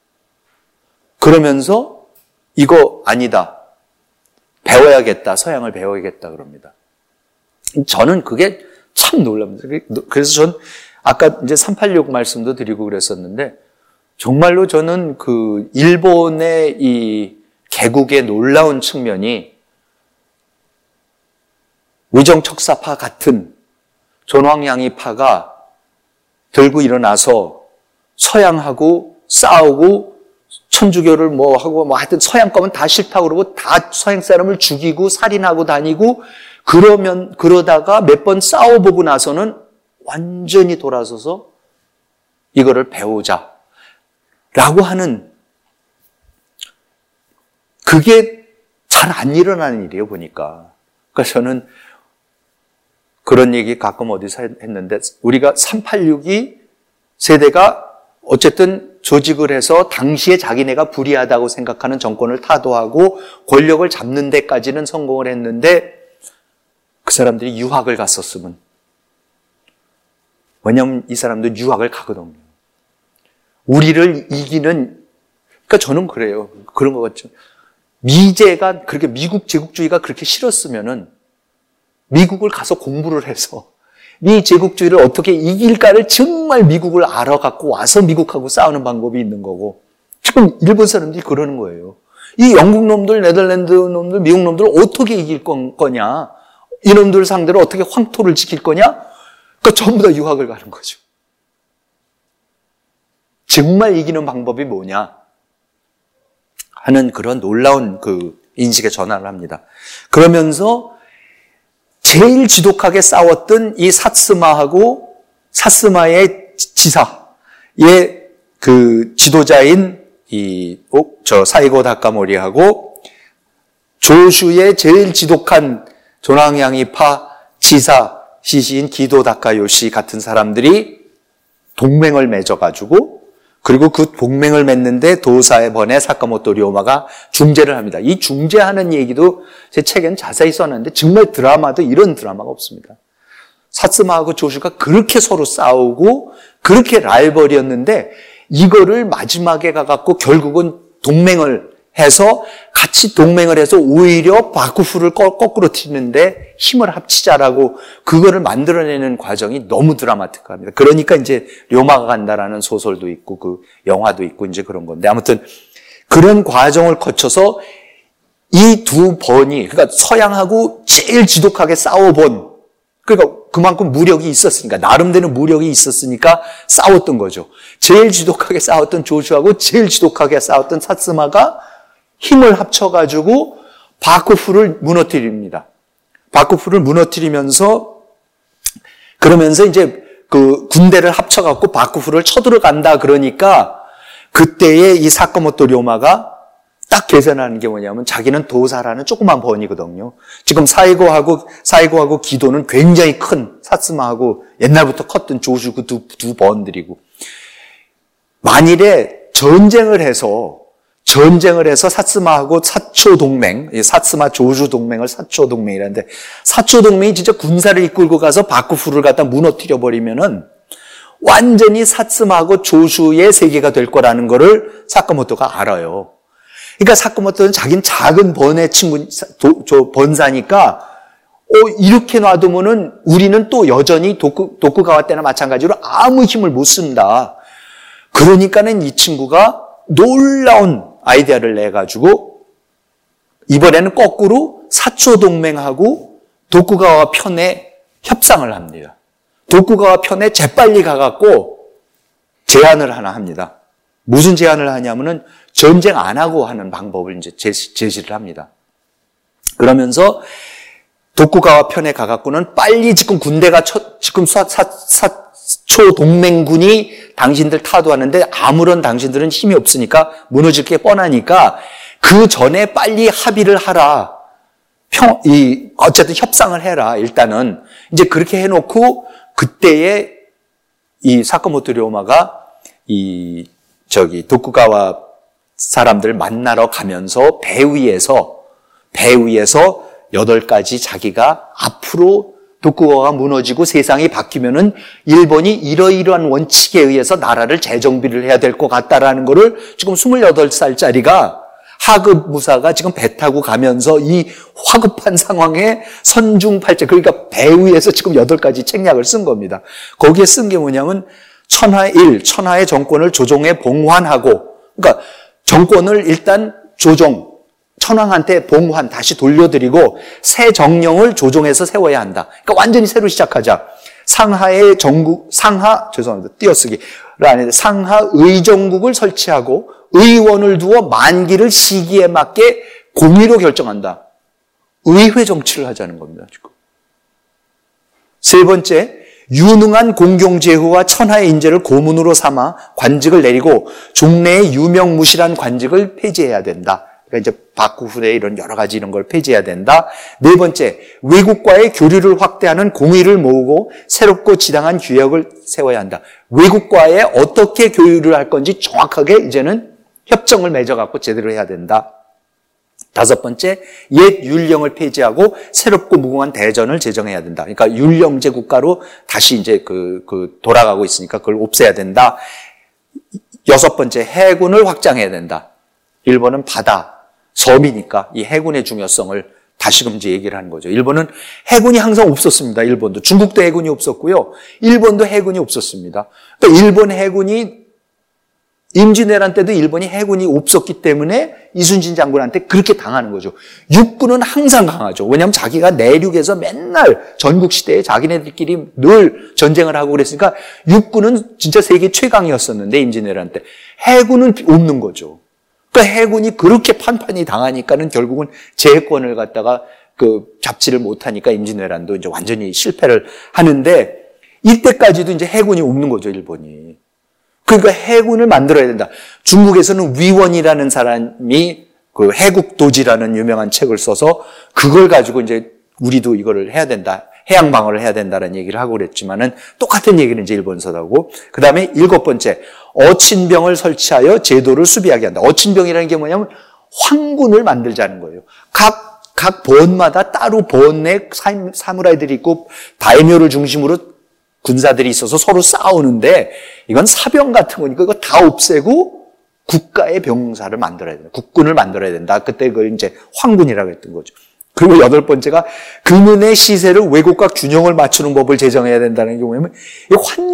그러면서 이거 아니다. 배워야겠다. 서양을 배워야겠다. 그럽니다. 저는 그게 참 놀랍니다. 그래서 전 아까 이제 386 말씀도 드리고 그랬었는데, 정말로 저는 그 일본의 이 개국의 놀라운 측면이 위정척사파 같은 존왕양이파가 들고 일어나서 서양하고 싸우고 천주교를 하고 하여튼 서양 거면 다 싫다고 그러고 다 서양 사람을 죽이고 살인하고 다니고 그러다가 몇 번 싸워보고 나서는 완전히 돌아서서 이거를 배우자 라고 하는, 그게 잘 안 일어나는 일이에요, 보니까. 그러니까 저는 그런 얘기 가끔 어디서 했는데, 우리가 386이 세대가 어쨌든 조직을 해서 당시에 자기네가 불의하다고 생각하는 정권을 타도하고 권력을 잡는 데까지는 성공을 했는데, 그 사람들이 유학을 갔었으면, 왜냐면 이 사람들 유학을 가거든요. 우리를 이기는, 그러니까 저는 그래요. 그런 것 같죠. 미제가 그렇게 미국 제국주의가 그렇게 싫었으면은 미국을 가서 공부를 해서 미 제국주의를 어떻게 이길까를 정말 미국을 알아갖고 와서 미국하고 싸우는 방법이 있는 거고, 지금 일본 사람들이 그러는 거예요. 이 영국 놈들, 네덜란드 놈들, 미국 놈들 어떻게 이길 거냐? 이놈들 상대로 어떻게 황토를 지킬 거냐? 그러니까 전부 다 유학을 가는 거죠. 정말 이기는 방법이 뭐냐 하는 그런 놀라운 그 인식의 전환을 합니다. 그러면서 제일 지독하게 싸웠던 이 사스마의 지사의 그 지도자인 사이고 다카모리하고 조슈의 제일 지독한 조랑양이파 지사 시시인 기도 다카요시 같은 사람들이 동맹을 맺어가지고, 그리고 그 동맹을 맺는데 도사의 번에 사카모토 료마가 중재를 합니다. 이 중재하는 얘기도 제 책에는 자세히 써놨는데 정말 드라마도 이런 드라마가 없습니다. 사스마하고 조슈가 그렇게 서로 싸우고 그렇게 라이벌이었는데 이거를 마지막에 가갖고 결국은 동맹을 해서 같이 동맹을 해서 오히려 바쿠프를 거꾸로 튀는데 힘을 합치자라고 그거를 만들어내는 과정이 너무 드라마틱합니다. 그러니까 이제 료마가 간다라는 소설도 있고 그 영화도 있고 이제 그런 건데, 아무튼 그런 과정을 거쳐서 이 두 번이, 그러니까 서양하고 제일 지독하게 싸워본, 그러니까 그만큼 무력이 있었으니까, 나름대로 무력이 있었으니까 싸웠던 거죠. 제일 지독하게 싸웠던 조슈하고 제일 지독하게 싸웠던 사스마가 힘을 합쳐가지고 바쿠프를 무너뜨립니다. 바쿠프를 무너뜨리면서, 그러면서 이제 그 군대를 합쳐갖고 바쿠프를 쳐들어간다 그러니까, 그때의 이 사카모토 료마가 딱 계산하는 게 뭐냐면 자기는 도사라는 조그만 번이거든요. 지금 사이고하고 기도는 굉장히 큰, 사스마하고 옛날부터 컸던 조슈 그 두 번들이고, 만일에 전쟁을 해서 사스마하고 사초 동맹, 사스마 조슈 동맹을 사초 동맹이라는데, 사초 동맹이 진짜 군사를 이끌고 가서 바쿠프를 갖다 무너뜨려 버리면은 완전히 사스마하고 조슈의 세계가 될 거라는 거를 사카모토가 알아요. 그러니까 사카모토는 자기는 작은 번의 친구, 번사니까, 이렇게 놔두면은 우리는 또 여전히 도쿠가와 때나 마찬가지로 아무 힘을 못 쓴다. 그러니까는 이 친구가 놀라운 아이디어를 내가지고 이번에는 거꾸로 사초 동맹하고 도쿠가와 편에 협상을 합니다. 도쿠가와 편에 재빨리 가갖고 제안을 하나 합니다. 무슨 제안을 하냐면은 전쟁 안 하고 하는 방법을 이제 제시를 합니다. 그러면서 도쿠가와 편에 가갖고는 빨리 지금 군대가 지금 사초 동맹군이 당신들 타도하는데 아무런 당신들은 힘이 없으니까 무너질 게 뻔하니까 그 전에 빨리 합의를 하라. 어쨌든 협상을 해라. 일단은 이제 그렇게 해놓고 그때에 이 사카모토 료마가 도쿠가와 사람들 만나러 가면서 배 위에서 8가지 자기가 앞으로 도쿠가와 무너지고 세상이 바뀌면은 일본이 이러이러한 원칙에 의해서 나라를 재정비를 해야 될 것 같다라는 거를 지금 28살짜리가 하급 무사가 지금 배 타고 가면서 이 화급한 상황에 선중팔제, 그러니까 배 위에서 지금 8가지 책략을 쓴 겁니다. 거기에 쓴 게 뭐냐면 천하의 정권을 조정에 봉환하고, 그러니까 정권을 일단 천황한테 봉환, 다시 돌려드리고 새 정령을 조정해서 세워야 한다. 그러니까 완전히 새로 시작하자. 상하 의정국을 설치하고 의원을 두어 만기를 시기에 맞게 공의로 결정한다. 의회 정치를 하자는 겁니다, 지금. 세 번째, 유능한 공경제후와 천하의 인재를 고문으로 삼아 관직을 내리고 종래의 유명무실한 관직을 폐지해야 된다. 그러니까 이제 바쿠후대 이런 여러 가지 이런 걸 폐지해야 된다. 네 번째, 외국과의 교류를 확대하는 공의를 모으고 새롭고 지당한 규약을 세워야 한다. 외국과의 어떻게 교류를 할 건지 정확하게 이제는 협정을 맺어갖고 제대로 해야 된다. 다섯 번째, 옛 율령을 폐지하고 새롭고 무궁한 대전을 제정해야 된다. 그러니까 율령제 국가로 다시 이제 돌아가고 있으니까 그걸 없애야 된다. 여섯 번째, 해군을 확장해야 된다. 일본은 바다, 섬이니까 이 해군의 중요성을 다시금 이제 얘기를 하는 거죠. 일본은 해군이 항상 없었습니다. 일본도. 중국도 해군이 없었고요. 일본도 해군이 없었습니다. 그러니까 일본 해군이 임진왜란 때도 일본이 해군이 없었기 때문에 이순신 장군한테 그렇게 당하는 거죠. 육군은 항상 강하죠. 왜냐하면 자기가 내륙에서 맨날 전국시대에 자기네들끼리 늘 전쟁을 하고 그랬으니까 육군은 진짜 세계 최강이었었는데 임진왜란 때. 해군은 없는 거죠. 그러니까 해군이 그렇게 판판이 당하니까는 결국은 제해권을 갖다가 잡지를 못하니까 임진왜란도 이제 완전히 실패를 하는데 이때까지도 이제 해군이 없는 거죠, 일본이. 그러니까 해군을 만들어야 된다. 중국에서는 위원이라는 사람이 해국도지라는 유명한 책을 써서 그걸 가지고 이제 우리도 이거를 해야 된다. 해양 방어를 해야 된다는 얘기를 하고 그랬지만은 똑같은 얘기는 이제 일본에서 하고. 그 다음에 일곱 번째, 어친병을 설치하여 제도를 수비하게 한다. 어친병이라는 게 뭐냐면 황군을 만들자는 거예요. 각 번마다 따로 번에 사무라이들이 있고 다이묘를 중심으로 군사들이 있어서 서로 싸우는데 이건 사병 같은 거니까 이거 다 없애고 국가의 병사를 만들어야 된다. 국군을 만들어야 된다. 그때 그걸 이제 황군이라고 했던 거죠. 그리고 여덟 번째가 금은의 시세를 왜곡과 균형을 맞추는 법을 제정해야 된다는 게 뭐냐면 이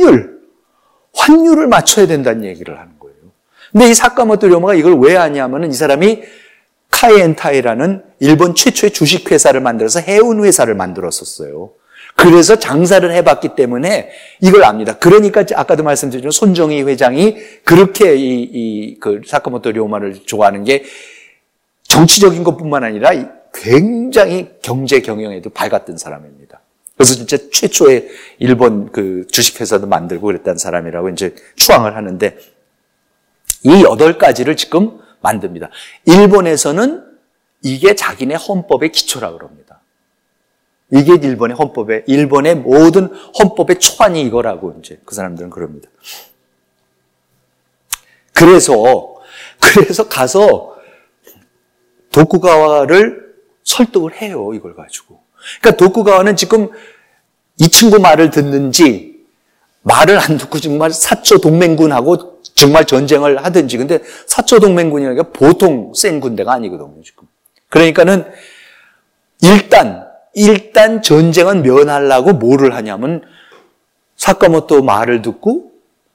환율을 맞춰야 된다는 얘기를 하는 거예요. 근데 이 사카모토 료마가 이걸 왜 하냐면은 이 사람이 카이엔타이라는 일본 최초의 주식회사를 만들어서 해운회사를 만들었었어요. 그래서 장사를 해봤기 때문에 이걸 압니다. 그러니까 아까도 말씀드렸지만 손정희 회장이 그렇게 사카모토 료마를 좋아하는 게 정치적인 것뿐만 아니라 굉장히 경제 경영에도 밝았던 사람입니다. 그래서 진짜 최초의 일본 주식회사도 만들고 그랬다는 사람이라고 이제 추앙을 하는데 이 8가지를 지금 만듭니다. 일본에서는 이게 자기네 헌법의 기초라고 그럽니다. 이게 일본의 모든 헌법의 초안이 이거라고 이제 그 사람들은 그럽니다. 그래서 가서 도쿠가와를 설득을 해요, 이걸 가지고. 그러니까 도쿠가와는 지금 이 친구 말을 듣는지 말을 안 듣고 정말 사초 동맹군하고 정말 전쟁을 하든지. 근데 사초 동맹군이라는 게 보통 센 군대가 아니거든요, 지금. 그러니까는 일단 전쟁은 면하려고 뭐를 하냐면 사카모토 말을 듣고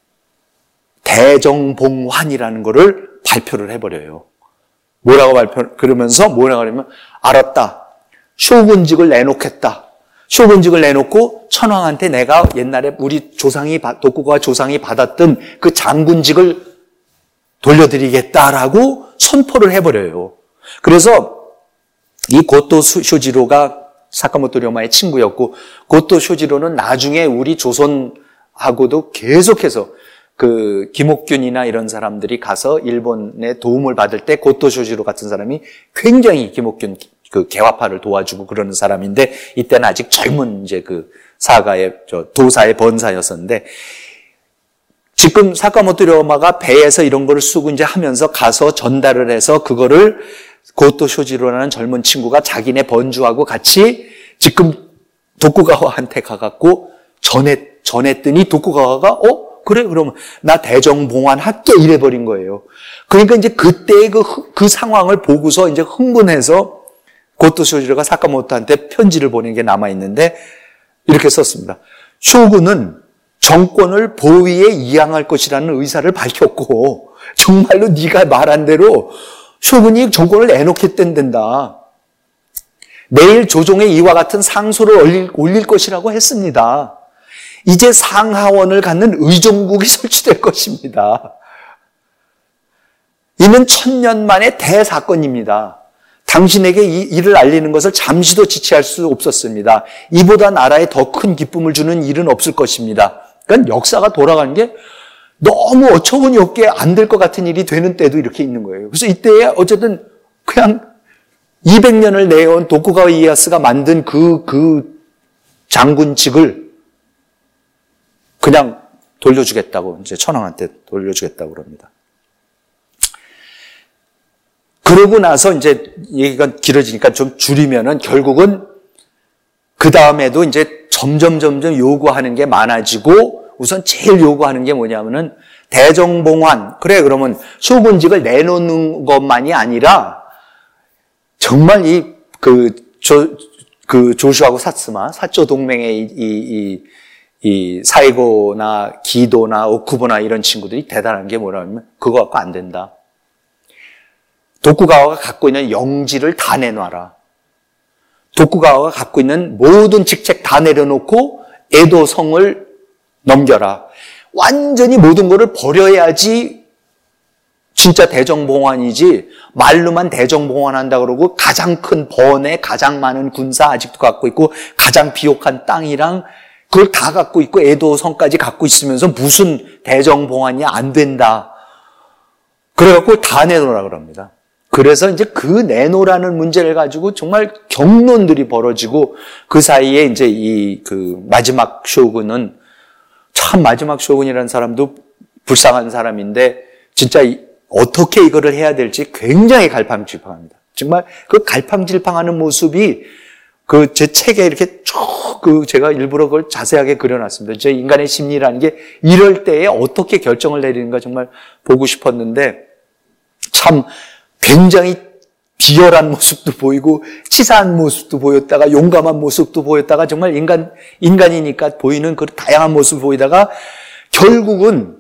대정봉환이라는 거를 발표를 해버려요. 그러면서 뭐라고 하냐면 알았다. 쇼군직을 내놓겠다. 쇼군직을 내놓고 천황한테 내가 옛날에 우리 도쿠가와 조상이 받았던 그 장군직을 돌려드리겠다라고 선포를 해버려요. 그래서 이 고토 쇼지로가 사카모토 료마의 친구였고, 고토 쇼지로는 나중에 우리 조선하고도 계속해서 그 김옥균이나 이런 사람들이 가서 일본에 도움을 받을 때 고토 쇼지로 같은 사람이 굉장히 김옥균 그 개화파를 도와주고 그러는 사람인데, 이때는 아직 젊은 이제 그 도사의 번사였었는데, 지금 사카모토 료마가 배에서 이런 거를 쓰고 이제 하면서 가서 전달을 해서 그거를 고토 쇼지로라는 젊은 친구가 자기네 번주하고 같이 지금 도쿠가와한테 가갖고 전했더니 도쿠가와가 그래 그러면 나 대정봉환 할게 이래버린 거예요. 그러니까 이제 그때의 그 상황을 보고서 이제 흥분해서 고토 쇼지로가 사카모토한테 편지를 보낸 게 남아 있는데 이렇게 썼습니다. 쇼군은 정권을 보위에 이양할 것이라는 의사를 밝혔고, 정말로 네가 말한 대로 쇼군이 정권을 내놓겠댄다. 내일 조종에 이와 같은 상소를 올릴 것이라고 했습니다. 이제 상하원을 갖는 의정국이 설치될 것입니다. 이는 1000년 만의 대사건입니다. 당신에게 이 일을 알리는 것을 잠시도 지체할 수 없었습니다. 이보다 나라에 더 큰 기쁨을 주는 일은 없을 것입니다. 그러니까 역사가 돌아가는 게 너무 어처구니 없게 안 될 것 같은 일이 되는 때도 이렇게 있는 거예요. 그래서 이때에 어쨌든 그냥 200년을 내온 도쿠가와 이에야스가 만든 그 장군직을 그냥 돌려주겠다고, 이제 천황한테 돌려주겠다고 그럽니다. 그러고 나서 이제 얘기가 길어지니까 좀 줄이면은 결국은 그 다음에도 이제 점점 요구하는 게 많아지고, 우선 제일 요구하는 게 뭐냐면은 대정봉환. 그래, 그러면 쇼군직을 내놓는 것만이 아니라 정말 조슈하고 사조 동맹의 이 사이고나 기도나 오쿠보나 이런 친구들이 대단한 게 뭐냐면 그거 갖고 안 된다. 도쿠가와가 갖고 있는 영지를 다 내놔라. 도쿠가와가 갖고 있는 모든 직책 다 내려놓고 에도성을 넘겨라. 완전히 모든 것을 버려야지 진짜 대정봉환이지, 말로만 대정봉환한다 그러고 가장 큰 번에 가장 많은 군사 아직도 갖고 있고 가장 비옥한 땅이랑 그걸 다 갖고 있고 에도성까지 갖고 있으면서 무슨 대정봉환이 안 된다. 그래갖고 다 내놓으라 그럽니다. 그래서 이제 그 내놓으라는 문제를 가지고 정말 격론들이 벌어지고, 그 사이에 이제 마지막 쇼군은, 참 마지막 쇼군이라는 사람도 불쌍한 사람인데 진짜 어떻게 이거를 해야 될지 굉장히 갈팡질팡합니다. 정말 그 갈팡질팡하는 모습이 제 책에 이렇게 쭉 제가 일부러 그걸 자세하게 그려놨습니다. 제 인간의 심리라는 게 이럴 때에 어떻게 결정을 내리는가 정말 보고 싶었는데, 참 굉장히 비열한 모습도 보이고 치사한 모습도 보였다가 용감한 모습도 보였다가 정말 인간이니까 보이는 그 다양한 모습을 보이다가 결국은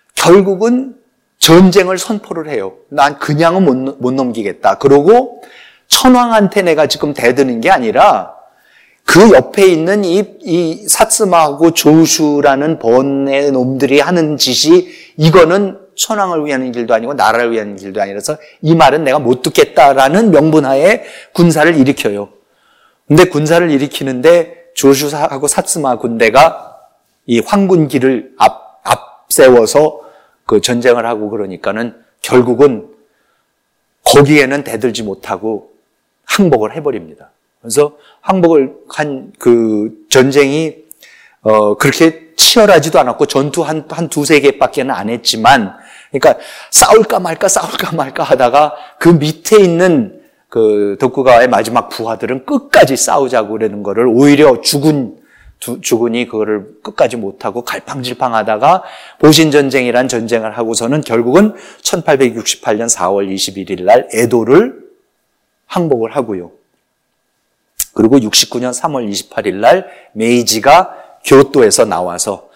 전쟁을 선포를 해요. 난 그냥은 못 넘기겠다. 그러고 천황한테 내가 지금 대드는 게 아니라 그 옆에 있는 이 사츠마하고 조슈라는 번의 놈들이 하는 짓이, 이거는 천황을 위한 길도 아니고 나라를 위한 길도 아니라서 이 말은 내가 못 듣겠다라는 명분하에 군사를 일으켜요. 근데 군사를 일으키는데 조슈하고 사츠마 군대가 이 황군기를 앞세워서 그 전쟁을 하고 그러니까는 결국은 거기에는 대들지 못하고 항복을 해버립니다. 그래서 항복을 한 그 전쟁이 그렇게 치열하지도 않았고 전투 한 두세 개밖에는 안 했지만, 그러니까 싸울까 말까 하다가 그 밑에 있는 그 도쿠가와의 마지막 부하들은 끝까지 싸우자고 그러는 거를 오히려 주군이 그거를 끝까지 못하고 갈팡질팡하다가 보신전쟁이란 전쟁을 하고서는 결국은 1868년 4월 21일 날 에도를 항복을 하고요. 그리고 69년 3월 28일 날 메이지가 교토에서 나와서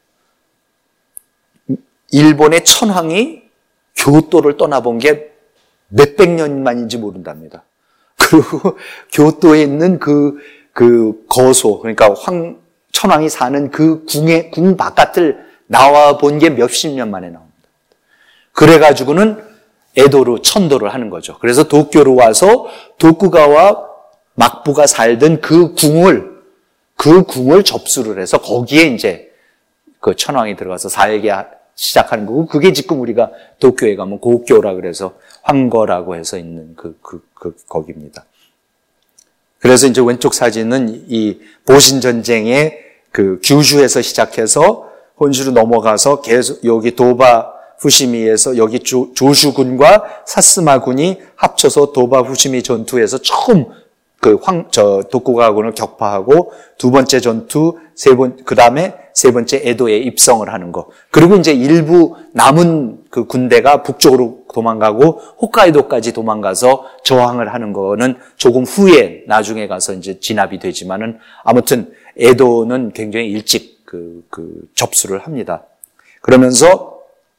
일본의 천황이 교토를 떠나본 게 몇백 년 만인지 모른답니다. 그리고 교토에 있는 그 그 거소, 그러니까 천황이 사는 그 궁 바깥을 나와 본 게 몇십 년 만에 나옵니다. 그래가지고는 에도로, 천도를 하는 거죠. 그래서 도쿄로 와서 도쿠가와 막부가 살던 그 궁을 접수를 해서 거기에 이제 그 천황이 들어가서 살게 시작하는 거고, 그게 지금 우리가 도쿄에 가면 고쿄라 그래서 황거라고 해서 있는 거기입니다. 그래서 이제 왼쪽 사진은 이 보신전쟁의 그 규슈에서 시작해서 혼슈로 넘어가서 계속 여기 도바 후시미에서 여기 조슈군과 사스마군이 합쳐서 도바 후시미 전투에서 처음 도쿠가군을 격파하고 두 번째 전투, 그 다음에 세 번째 에도에 입성을 하는 거. 그리고 이제 일부 남은 그 군대가 북쪽으로 도망가고 홋카이도까지 도망가서 저항을 하는 거는 조금 후에 나중에 가서 이제 진압이 되지만은 아무튼 에도는 굉장히 일찍 접수를 합니다. 그러면서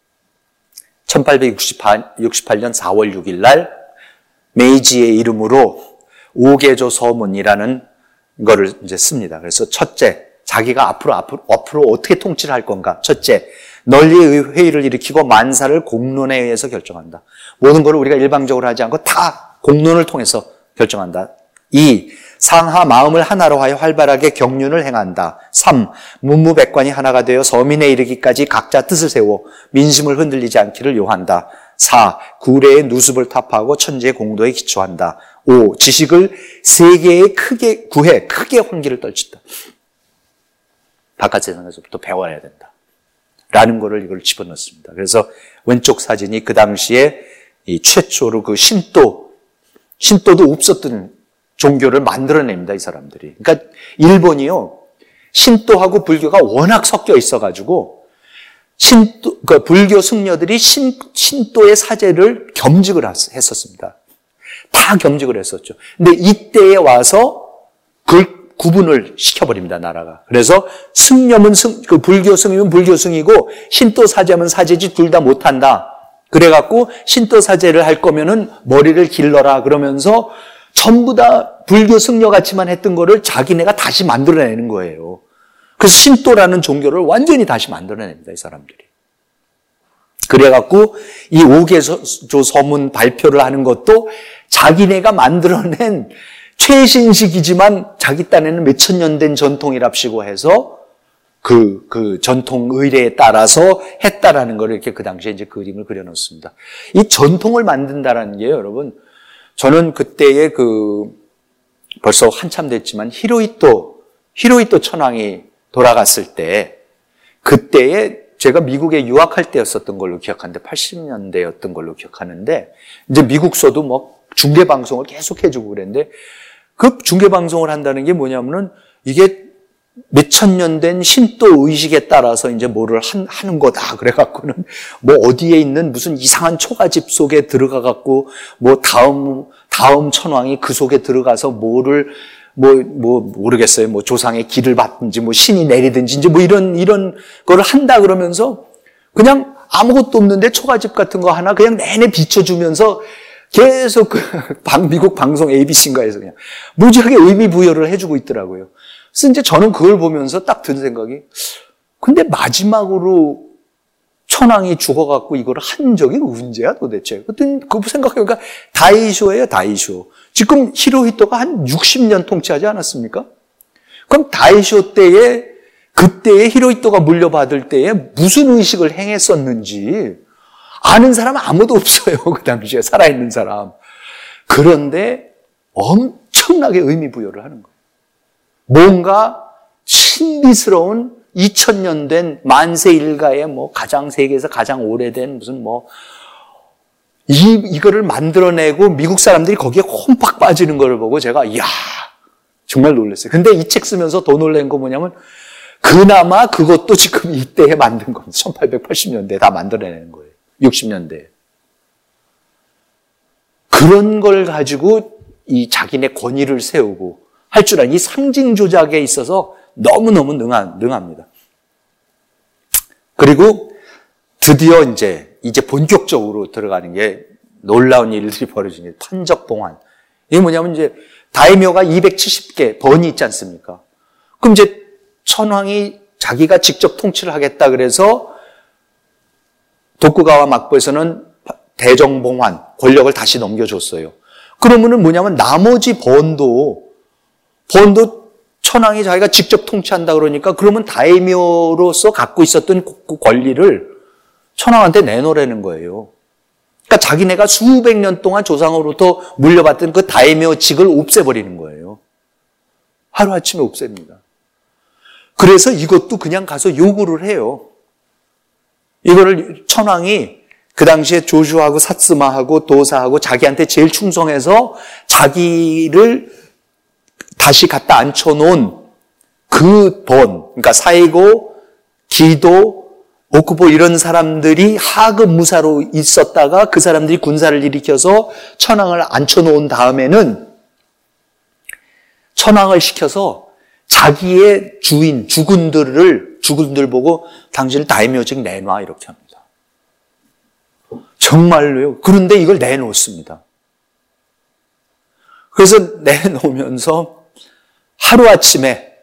1868년 4월 6일 날 메이지의 이름으로 오개조 서문이라는 거를 이제 씁니다. 그래서 첫째, 자기가 앞으로 어떻게 통치를 할 건가. 첫째, 널리 회의를 일으키고 만사를 공론에 의해서 결정한다. 모든 걸 우리가 일방적으로 하지 않고 다 공론을 통해서 결정한다. 2. 상하 마음을 하나로 하여 활발하게 경륜을 행한다. 3. 문무백관이 하나가 되어 서민에 이르기까지 각자 뜻을 세워 민심을 흔들리지 않기를 요한다. 4. 구례의 누습을 타파하고 천지의 공도에 기초한다. 5. 지식을 세계에 크게 구해 크게 환기를 떨친다. 바깥 세상에서부터 배워야 된다. 라는 거를 이걸 집어넣습니다. 그래서 왼쪽 사진이 그 당시에 이 최초로 그 신도도 없었던 종교를 만들어냅니다, 이 사람들이. 그러니까 일본이요, 신도하고 불교가 워낙 섞여 있어가지고 그러니까 불교 승려들이 신도의 사제를 겸직을 했었습니다. 다 겸직을 했었죠. 근데 이때에 와서 그걸 구분을 시켜버립니다, 나라가. 그래서 승려면 불교 승이면 불교 승이고 신도 사제면 사제지 둘 다 못한다. 그래갖고 신도 사제를 할 거면은 머리를 길러라 그러면서 전부 다 불교 승려 같이만 했던 거를 자기네가 다시 만들어내는 거예요. 그래서 신도라는 종교를 완전히 다시 만들어냅니다, 이 사람들이. 그래갖고 이 오개조 서문 발표를 하는 것도 자기네가 만들어낸 최신식이지만 자기 딴에는 몇천 년 된 전통이랍시고 해서 그 전통 의례에 따라서 했다라는 걸 이렇게 그 당시에 이제 그림을 그려놓습니다. 이 전통을 만든다라는 게 여러분, 저는 그때에 벌써 한참 됐지만 히로히토 천황이 돌아갔을 때, 그때에 제가 미국에 유학할 때였었던 걸로 기억하는데 80년대였던 걸로 기억하는데, 이제 미국서도 뭐 중계방송을 계속 해주고 그랬는데, 그 중계방송을 한다는 게 뭐냐면은 이게 몇천 년 된 신도 의식에 따라서 이제 뭐를 하는 거다. 그래갖고는 뭐 어디에 있는 무슨 이상한 초가집 속에 들어가갖고 뭐 다음 천왕이 그 속에 들어가서 뭐를 모르겠어요. 뭐 조상의 길을 받든지 뭐 신이 내리든지 이제 뭐 이런 거를 한다 그러면서 그냥 아무것도 없는데 초가집 같은 거 하나 그냥 내내 비춰주면서 계속 미국 방송 ABC인가에서 그냥 무지하게 의미 부여를 해주고 있더라고요. 그래서 이제 저는 그걸 보면서 딱 든 생각이, 근데 마지막으로 천황이 죽어갖고 이걸 한 적이 언제야 도대체? 그때 그거 생각해보니까 다이쇼예요, 다이쇼. 지금 히로히토가 한 60년 통치하지 않았습니까? 그럼 다이쇼 때에, 그때에 히로히토가 물려받을 때에 무슨 의식을 행했었는지 아는 사람 아무도 없어요. 그 당시에 살아있는 사람. 그런데 엄청나게 의미 부여를 하는 거예요. 뭔가 신비스러운 2000년 된 만세 일가의 세계에서 가장 오래된 무슨 이거를 만들어내고 미국 사람들이 거기에 홈팍 빠지는 걸 보고 제가, 이야, 정말 놀랐어요. 근데 이 책 쓰면서 더 놀란 거 뭐냐면, 그나마 그것도 지금 이때에 만든 겁니다. 1880년대에 다 만들어내는 거예요. 60년대에. 그런 걸 가지고 이 자기네 권위를 세우고 할 줄 아는 이 상징 조작에 있어서 너무너무 능합니다. 그리고 드디어 이제 본격적으로 들어가는 게 놀라운 일들이 벌어지는 게 판적봉환. 이게 뭐냐면 이제 다이묘가 270개 번이 있지 않습니까? 그럼 이제 천황이 자기가 직접 통치를 하겠다 그래서 도쿠가와 막부에서는 대정봉환 권력을 다시 넘겨줬어요. 그러면은 뭐냐면 나머지 번도 천황이 자기가 직접 통치한다 그러니까 그러면 다이묘로서 갖고 있었던 그 권리를 천황한테 내놓으라는 거예요. 그러니까 자기네가 수백 년 동안 조상으로부터 물려받던 그 다이묘직을 없애버리는 거예요. 하루아침에 없앱니다. 그래서 이것도 그냥 가서 요구를 해요. 이거를 천황이 그 당시에 조슈아하고 사스마하고 도사하고 자기한테 제일 충성해서 자기를 다시 갖다 앉혀놓은 그 번, 그러니까 사이고, 기도, 오쿠보 이런 사람들이 하급 무사로 있었다가 그 사람들이 군사를 일으켜서 천황을 앉혀놓은 다음에는 천황을 시켜서 자기의 주인, 주군들 보고 당신을 다이묘직 내놔 이렇게 합니다. 정말로요. 그런데 이걸 내놓습니다. 그래서 내놓으면서 하루아침에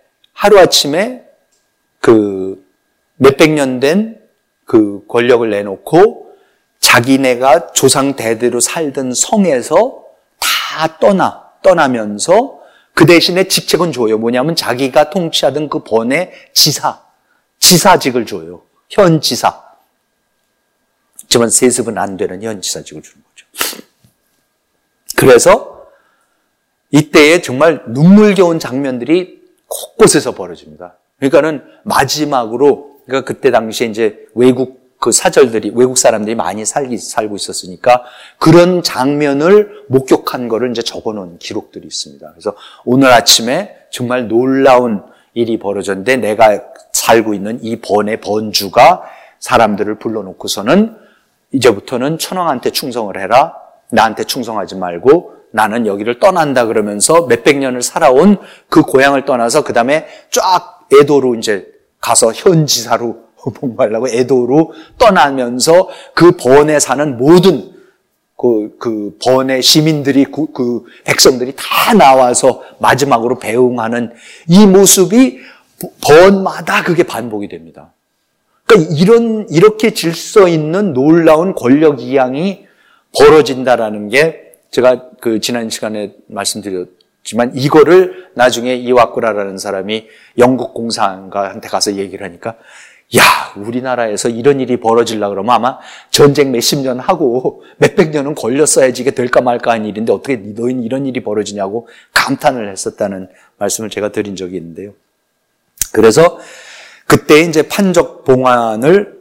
그 몇백 년 된 그 권력을 내놓고 자기네가 조상 대대로 살던 성에서 다 떠나면서 그 대신에 직책은 줘요. 뭐냐면 자기가 통치하던 그 번의 지사직을 줘요. 현지사. 하지만 세습은 안 되는 현지사직을 주는 거죠. 그래서 이때에 정말 눈물겨운 장면들이 곳곳에서 벌어집니다. 그러니까는 마지막으로, 그러니까 그때 당시에 이제 외국 사람들이 많이 살고 있었으니까 그런 장면을 목격한 거를 이제 적어놓은 기록들이 있습니다. 그래서 오늘 아침에 정말 놀라운 일이 벌어졌는데 내가 살고 있는 이 번의 번주가 사람들을 불러놓고서는 이제부터는 천황한테 충성을 해라. 나한테 충성하지 말고 나는 여기를 떠난다 그러면서 몇백 년을 살아온 그 고향을 떠나서 그 다음에 쫙 에도로 이제 가서 현지사로 복무하려고 에도로 떠나면서 그 번에 사는 모든 그 번의 시민들이 그 백성들이 다 나와서 마지막으로 배웅하는 이 모습이 번마다 그게 반복이 됩니다. 그러니까 이렇게 질서 있는 놀라운 권력 이양이 벌어진다라는 게 제가 그 지난 시간에 말씀드렸지만 이거를 나중에 이와쿠라라는 사람이 영국 공사관한테 가서 얘기를 하니까 야, 우리나라에서 이런 일이 벌어지려고 그러면 아마 전쟁 몇십 년 하고 몇백 년은 걸렸어야지 이게 될까 말까 한 일인데 어떻게 너희는 이런 일이 벌어지냐고 감탄을 했었다는 말씀을 제가 드린 적이 있는데요. 그래서 그때 이제 판적 봉환을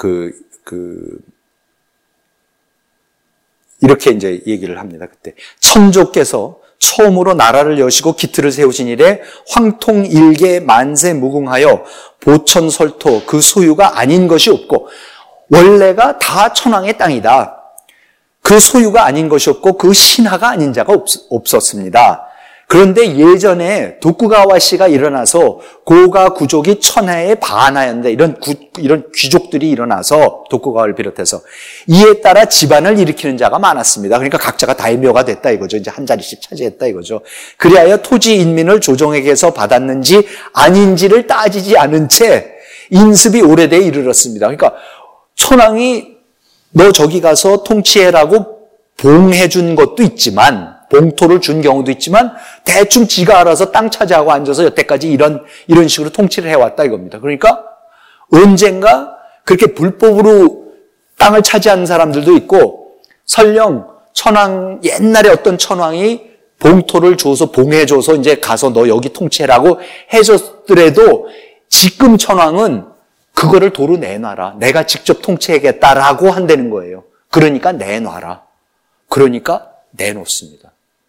이렇게 이제 얘기를 합니다. 그때 천조께서 처음으로 나라를 여시고 기틀을 세우신 이래 황통일개 만세 무궁하여 보천설토 그 소유가 아닌 것이 없고 원래가 다 천황의 땅이다. 그 소유가 아닌 것이 없고 그 신하가 아닌 자가 없었습니다. 그런데 예전에 도쿠가와시가 일어나서 고가 구족이 천하에 반하였는데 이런 귀족들이 일어나서 도쿠가와를 비롯해서 이에 따라 집안을 일으키는 자가 많았습니다. 그러니까 각자가 다이묘가 됐다 이거죠. 이제 한 자리씩 차지했다 이거죠. 그리하여 토지 인민을 조정에게서 받았는지 아닌지를 따지지 않은 채 인습이 오래되어 이르렀습니다. 그러니까 천황이 너 저기 가서 통치해라고 봉해준 것도 있지만 봉토를 준 경우도 있지만 대충 지가 알아서 땅 차지하고 앉아서 여태까지 이런 식으로 통치를 해왔다 이겁니다. 그러니까 언젠가 그렇게 불법으로 땅을 차지한 사람들도 있고 설령 옛날에 어떤 천황이 봉토를 줘서 봉해줘서 이제 가서 너 여기 통치해라고 해줬더라도 지금 천황은 그거를 도로 내놔라. 내가 직접 통치하겠다라고 한다는 거예요. 그러니까 내놔라. 그러니까 내놓습니다.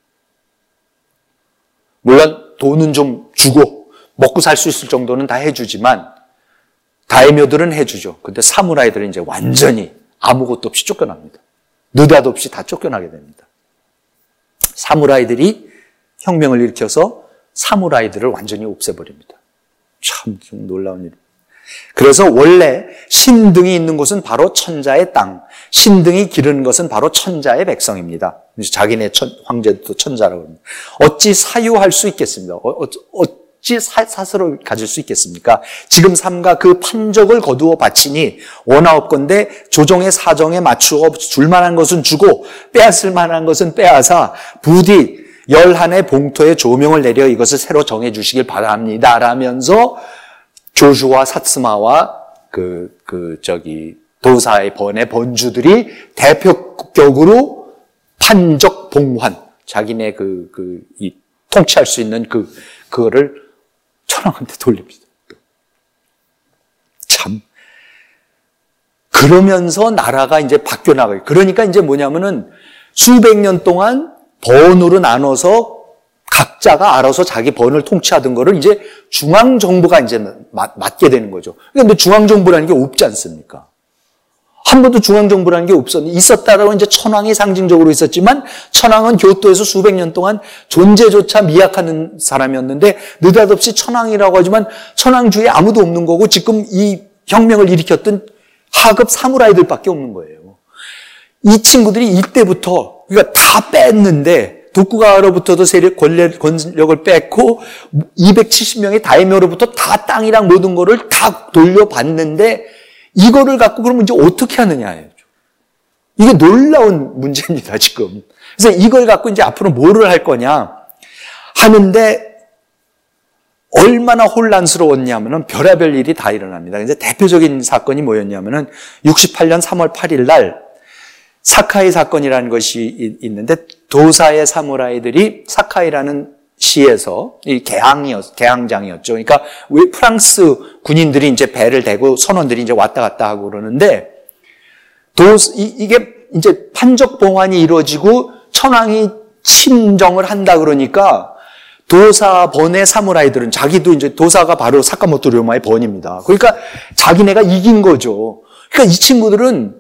물론 돈은 좀 주고 먹고 살 수 있을 정도는 다 해주지만 다이묘들은 해주죠. 근데 사무라이들은 이제 완전히 아무것도 없이 쫓겨납니다. 느닷없이 다 쫓겨나게 됩니다. 사무라이들이 혁명을 일으켜서 사무라이들을 완전히 없애버립니다. 참 놀라운 일. 그래서 원래 신등이 있는 곳은 바로 천자의 땅, 신등이 기르는 것은 바로 천자의 백성입니다. 자기네 황제도 천자라고 합니다. 어찌 사유할 수 있겠습니까? 어찌 사스로 가질 수 있겠습니까? 지금 삼가 그 판적을 거두어 바치니 원하옵건대 조정의 사정에 맞추어 줄 만한 것은 주고 빼앗을 만한 것은 빼앗아 부디 열한의 봉토에 조명을 내려 이것을 새로 정해 주시길 바랍니다. 라면서 조슈아 사츠마와 도사의 번의 번주들이 대표격으로 판적 봉환, 자기네 이 통치할 수 있는 그거를 천황한테 돌립니다. 참. 그러면서 나라가 이제 바뀌어 나가요. 그러니까 이제 뭐냐면은 수백 년 동안 번으로 나눠서 각자가 알아서 자기 번을 통치하던 거를 이제 중앙정부가 이제 맡게 되는 거죠. 근데 중앙정부라는 게 없지 않습니까? 한 번도 중앙정부라는 게 있었다라고 이제 천황이 상징적으로 있었지만 천황은 교토에서 수백 년 동안 존재조차 미약한 사람이었는데 느닷없이 천황이라고 하지만 천황 주위에 아무도 없는 거고 지금 이 혁명을 일으켰던 하급 사무라이들밖에 없는 거예요. 이 친구들이 이때부터 그러니까 다 뺐는데 도쿠가와로부터도 권력을 뺐고 270명의 다이묘로부터 다 땅이랑 모든 거를 다 돌려받는데 이거를 갖고 그러면 이제 어떻게 하느냐예요. 이게 놀라운 문제입니다, 지금. 그래서 이걸 갖고 이제 앞으로 뭐를 할 거냐 하는데 얼마나 혼란스러웠냐면은 별의별 일이 다 일어납니다. 이제 대표적인 사건이 뭐였냐면은 68년 3월 8일 날 사카이 사건이라는 것이 있는데 도사의 사무라이들이 사카이라는 시에서 이 개항장이었죠. 그러니까 프랑스 군인들이 이제 배를 대고 선원들이 이제 왔다 갔다 하고 그러는데 이게 이제 판적 봉환이 이루어지고 천황이 친정을 한다 그러니까 도사 번의 사무라이들은 자기도 이제 도사가 바로 사카모토 료마의 번입니다. 그러니까 자기네가 이긴 거죠. 그러니까 이 친구들은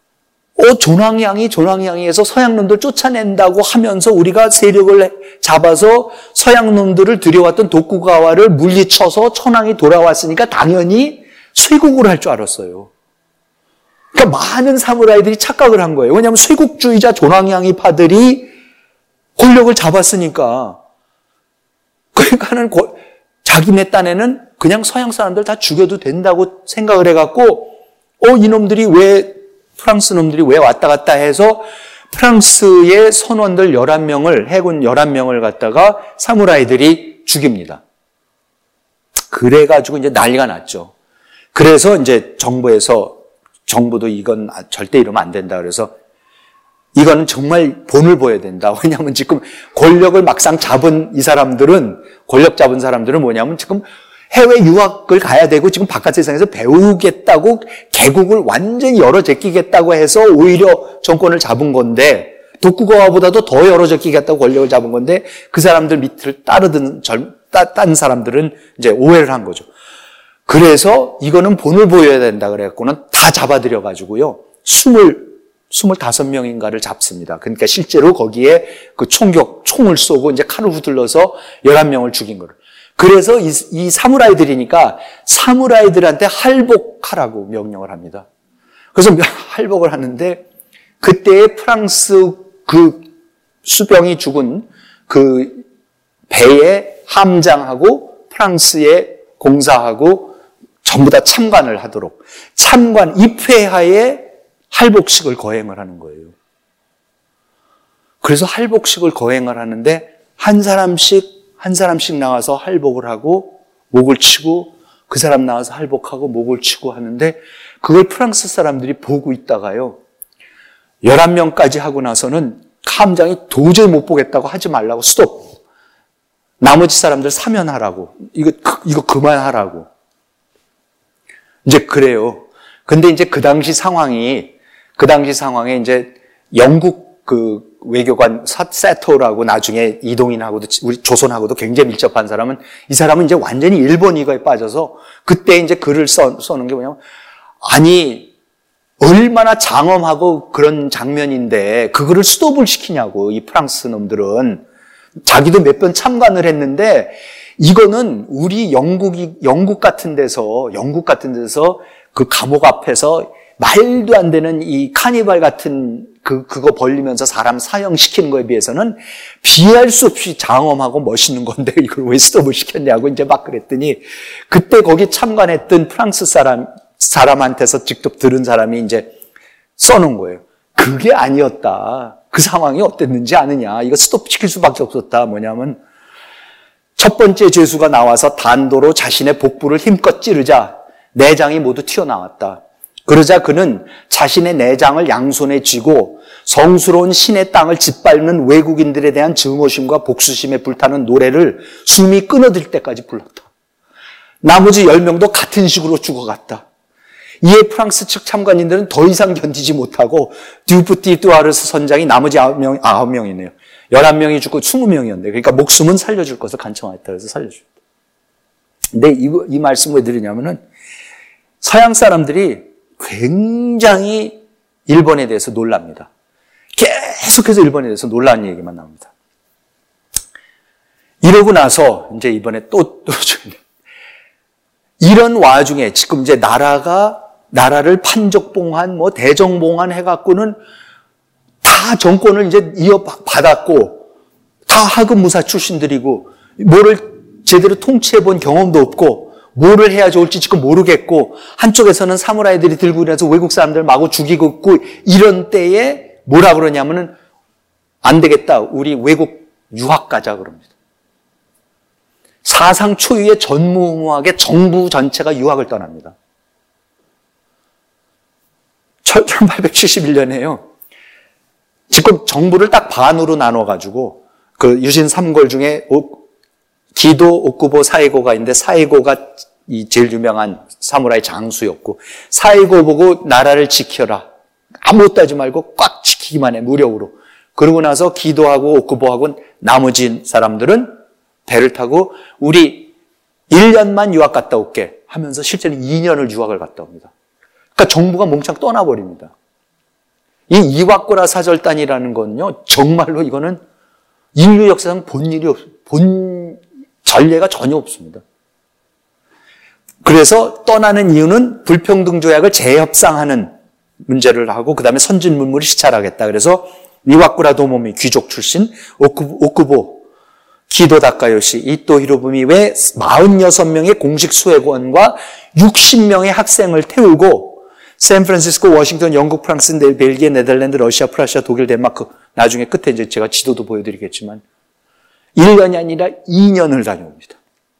조낭양이에서 서양놈들 쫓아낸다고 하면서 우리가 세력을 잡아서 서양놈들을 들여왔던 도쿠가와를 물리쳐서 천황이 돌아왔으니까 당연히 쇄국을 할 줄 알았어요. 그러니까 많은 사무라이들이 착각을 한 거예요. 왜냐하면 쇄국주의자 조낭양이파들이 권력을 잡았으니까. 그러니까는 자기네 딴에는 그냥 서양 사람들 다 죽여도 된다고 생각을 해갖고 이놈들이 프랑스 놈들이 왜 왔다 갔다 해서 프랑스의 선원들 11명을, 해군 11명을 갖다가 사무라이들이 죽입니다. 그래가지고 이제 난리가 났죠. 그래서 이제 정부도 이건 절대 이러면 안 된다. 그래서 이거는 정말 본을 보여야 된다. 왜냐하면 지금 권력을 막상 권력 잡은 사람들은 뭐냐면 지금 해외 유학을 가야 되고 지금 바깥 세상에서 배우겠다고 개국을 완전히 열어제끼겠다고 해서 오히려 정권을 잡은 건데 도쿠가와보다도 더 열어제끼겠다고 권력을 잡은 건데 그 사람들 밑을 딴 사람들은 이제 오해를 한 거죠. 그래서 이거는 본을 보여야 된다 그래갖고는 다 잡아들여가지고요. 25명인가를 잡습니다. 그러니까 실제로 거기에 총을 쏘고 이제 칼을 휘둘러서 11명을 죽인 거를. 그래서 이 사무라이들이니까 사무라이들한테 할복하라고 명령을 합니다. 그래서 할복을 하는데 그때의 프랑스 수병이 죽은 그 배의 함장하고 프랑스의 공사하고 전부 다 참관을 하도록 입회하에 할복식을 거행을 하는 거예요. 그래서 할복식을 거행을 하는데 한 사람씩 나와서 할복을 하고 목을 치고 그 사람 나와서 할복하고 목을 치고 하는데 그걸 프랑스 사람들이 보고 있다가요. 11명까지 하고 나서는 함장이 도저히 못 보겠다고 하지 말라고 스톱. 나머지 사람들 사면하라고. 이거 그만하라고. 이제 그래요. 근데 이제 그 당시 상황에 이제 영국 외교관 세토라고 나중에 이동인하고도 우리 조선하고도 굉장히 밀접한 사람은 이 사람은 이제 완전히 일본 이거에 빠져서 그때 이제 글을 써놓은 게 뭐냐면 아니 얼마나 장엄하고 그런 장면인데 그거를 스톱을 시키냐고 이 프랑스 놈들은 자기도 몇 번 참관을 했는데 이거는 우리 영국 같은 데서 그 감옥 앞에서 말도 안 되는 이 카니발 같은 그거 벌리면서 사람 사형시키는 거에 비해서는 비할 수 없이 장엄하고 멋있는 건데 이걸 왜 스톱을 시켰냐고 이제 막 그랬더니 그때 거기 참관했던 프랑스 사람한테서 직접 들은 사람이 이제 써놓은 거예요. 그게 아니었다. 그 상황이 어땠는지 아느냐. 이거 스톱 시킬 수밖에 없었다. 뭐냐면 첫 번째 죄수가 나와서 단도로 자신의 복부를 힘껏 찌르자 내장이 모두 튀어나왔다. 그러자 그는 자신의 내장을 양손에 쥐고 성스러운 신의 땅을 짓밟는 외국인들에 대한 증오심과 복수심에 불타는 노래를 숨이 끊어질 때까지 불렀다. 나머지 10명도 같은 식으로 죽어갔다. 이에 프랑스 측 참관인들은 더 이상 견디지 못하고 듀프티 뚜아르스 선장이 나머지 9명이네요. 11명이 죽고 20명이었는데 그러니까 목숨은 살려줄 것을 간청하였다. 그래서 살려줬다. 근데 이 말씀 왜 드리냐면은 서양 사람들이 굉장히 일본에 대해서 놀랍니다. 계속해서 일본에 대해서 놀라는 얘기만 나옵니다. 이러고 나서 이제 이번에 또 이런 와중에 지금 이제 나라를 판적봉한 대정봉한 해갖고는 다 정권을 이제 이어받았고 다 하급무사 출신들이고 뭐를 제대로 통치해본 경험도 없고 뭐를 해야 좋을지 지금 모르겠고 한쪽에서는 사무라이들이 들고 일어나서 외국 사람들 마구 죽이고 있고 이런 때에 뭐라 그러냐면은 안 되겠다. 우리 외국 유학 가자 그럽니다. 사상 초유의 전무후무하게 정부 전체가 유학을 떠납니다. 1871년에요. 지금 정부를 딱 반으로 나눠가지고 그 유신 3골 중에 기도, 오쿠보, 사이고가 있는데 사이고가 이 제일 유명한 사무라이 장수였고 사이고 보고 나라를 지켜라. 아무것도 하지 말고 꽉 지키기만 해. 무력으로. 그러고 나서 기도하고 오쿠보하고 나머지 사람들은 배를 타고 우리 1년만 유학 갔다 올게 하면서 실제로 2년을 유학을 갔다 옵니다. 그러니까 정부가 몽창 떠나버립니다. 이 이와꾸라 사절단이라는 건요, 정말로 이거는 인류 역사상 본 전례가 전혀 없습니다. 그래서 떠나는 이유는 불평등 조약을 재협상하는 문제를 하고 그 다음에 선진문물을 시찰하겠다. 그래서 이와꾸라 도모미 귀족 출신 오쿠보 기도 다카요시 이토 히로부미 외 46명의 공식 수행원과 60명의 학생을 태우고 샌프란시스코, 워싱턴, 영국, 프랑스, 벨기에, 네덜란드, 러시아, 프라시아, 독일, 덴마크 나중에 끝에 이제 제가 지도도 보여드리겠지만 1년이 아니라 2년을 다녀옵니다.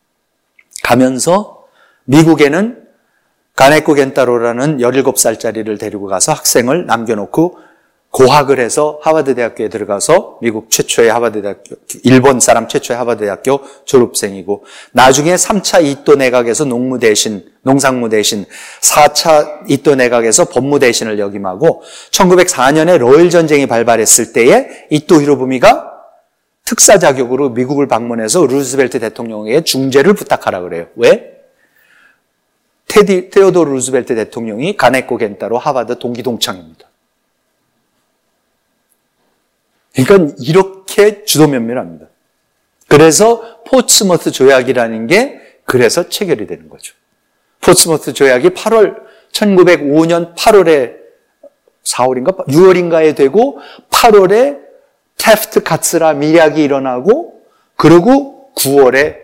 가면서 미국에는 가네코 겐타로라는 17살짜리를 데리고 가서 학생을 남겨놓고 고학을 해서 하버드 대학교에 들어가서 미국 최초의 하버드 대학교, 일본 사람 최초의 하버드 대학교 졸업생이고 나중에 3차 이토 내각에서 농상무 대신 4차 이토 내각에서 법무 대신을 역임하고 1904년에 러일 전쟁이 발발했을 때에 이토 히로부미가 특사 자격으로 미국을 방문해서 루즈벨트 대통령에게 중재를 부탁하라 그래요. 왜? 테오도르 루즈벨트 대통령이 가네코 겐타로 하버드 동기 동창입니다. 그러니까 이렇게 주도면밀합니다. 그래서 포츠머스 조약이라는 게 그래서 체결이 되는 거죠. 포츠머스 조약이 1905년 8월에 4월인가 6월인가에 되고 8월에 테프트 카츠라 밀약이 일어나고 그리고 9월에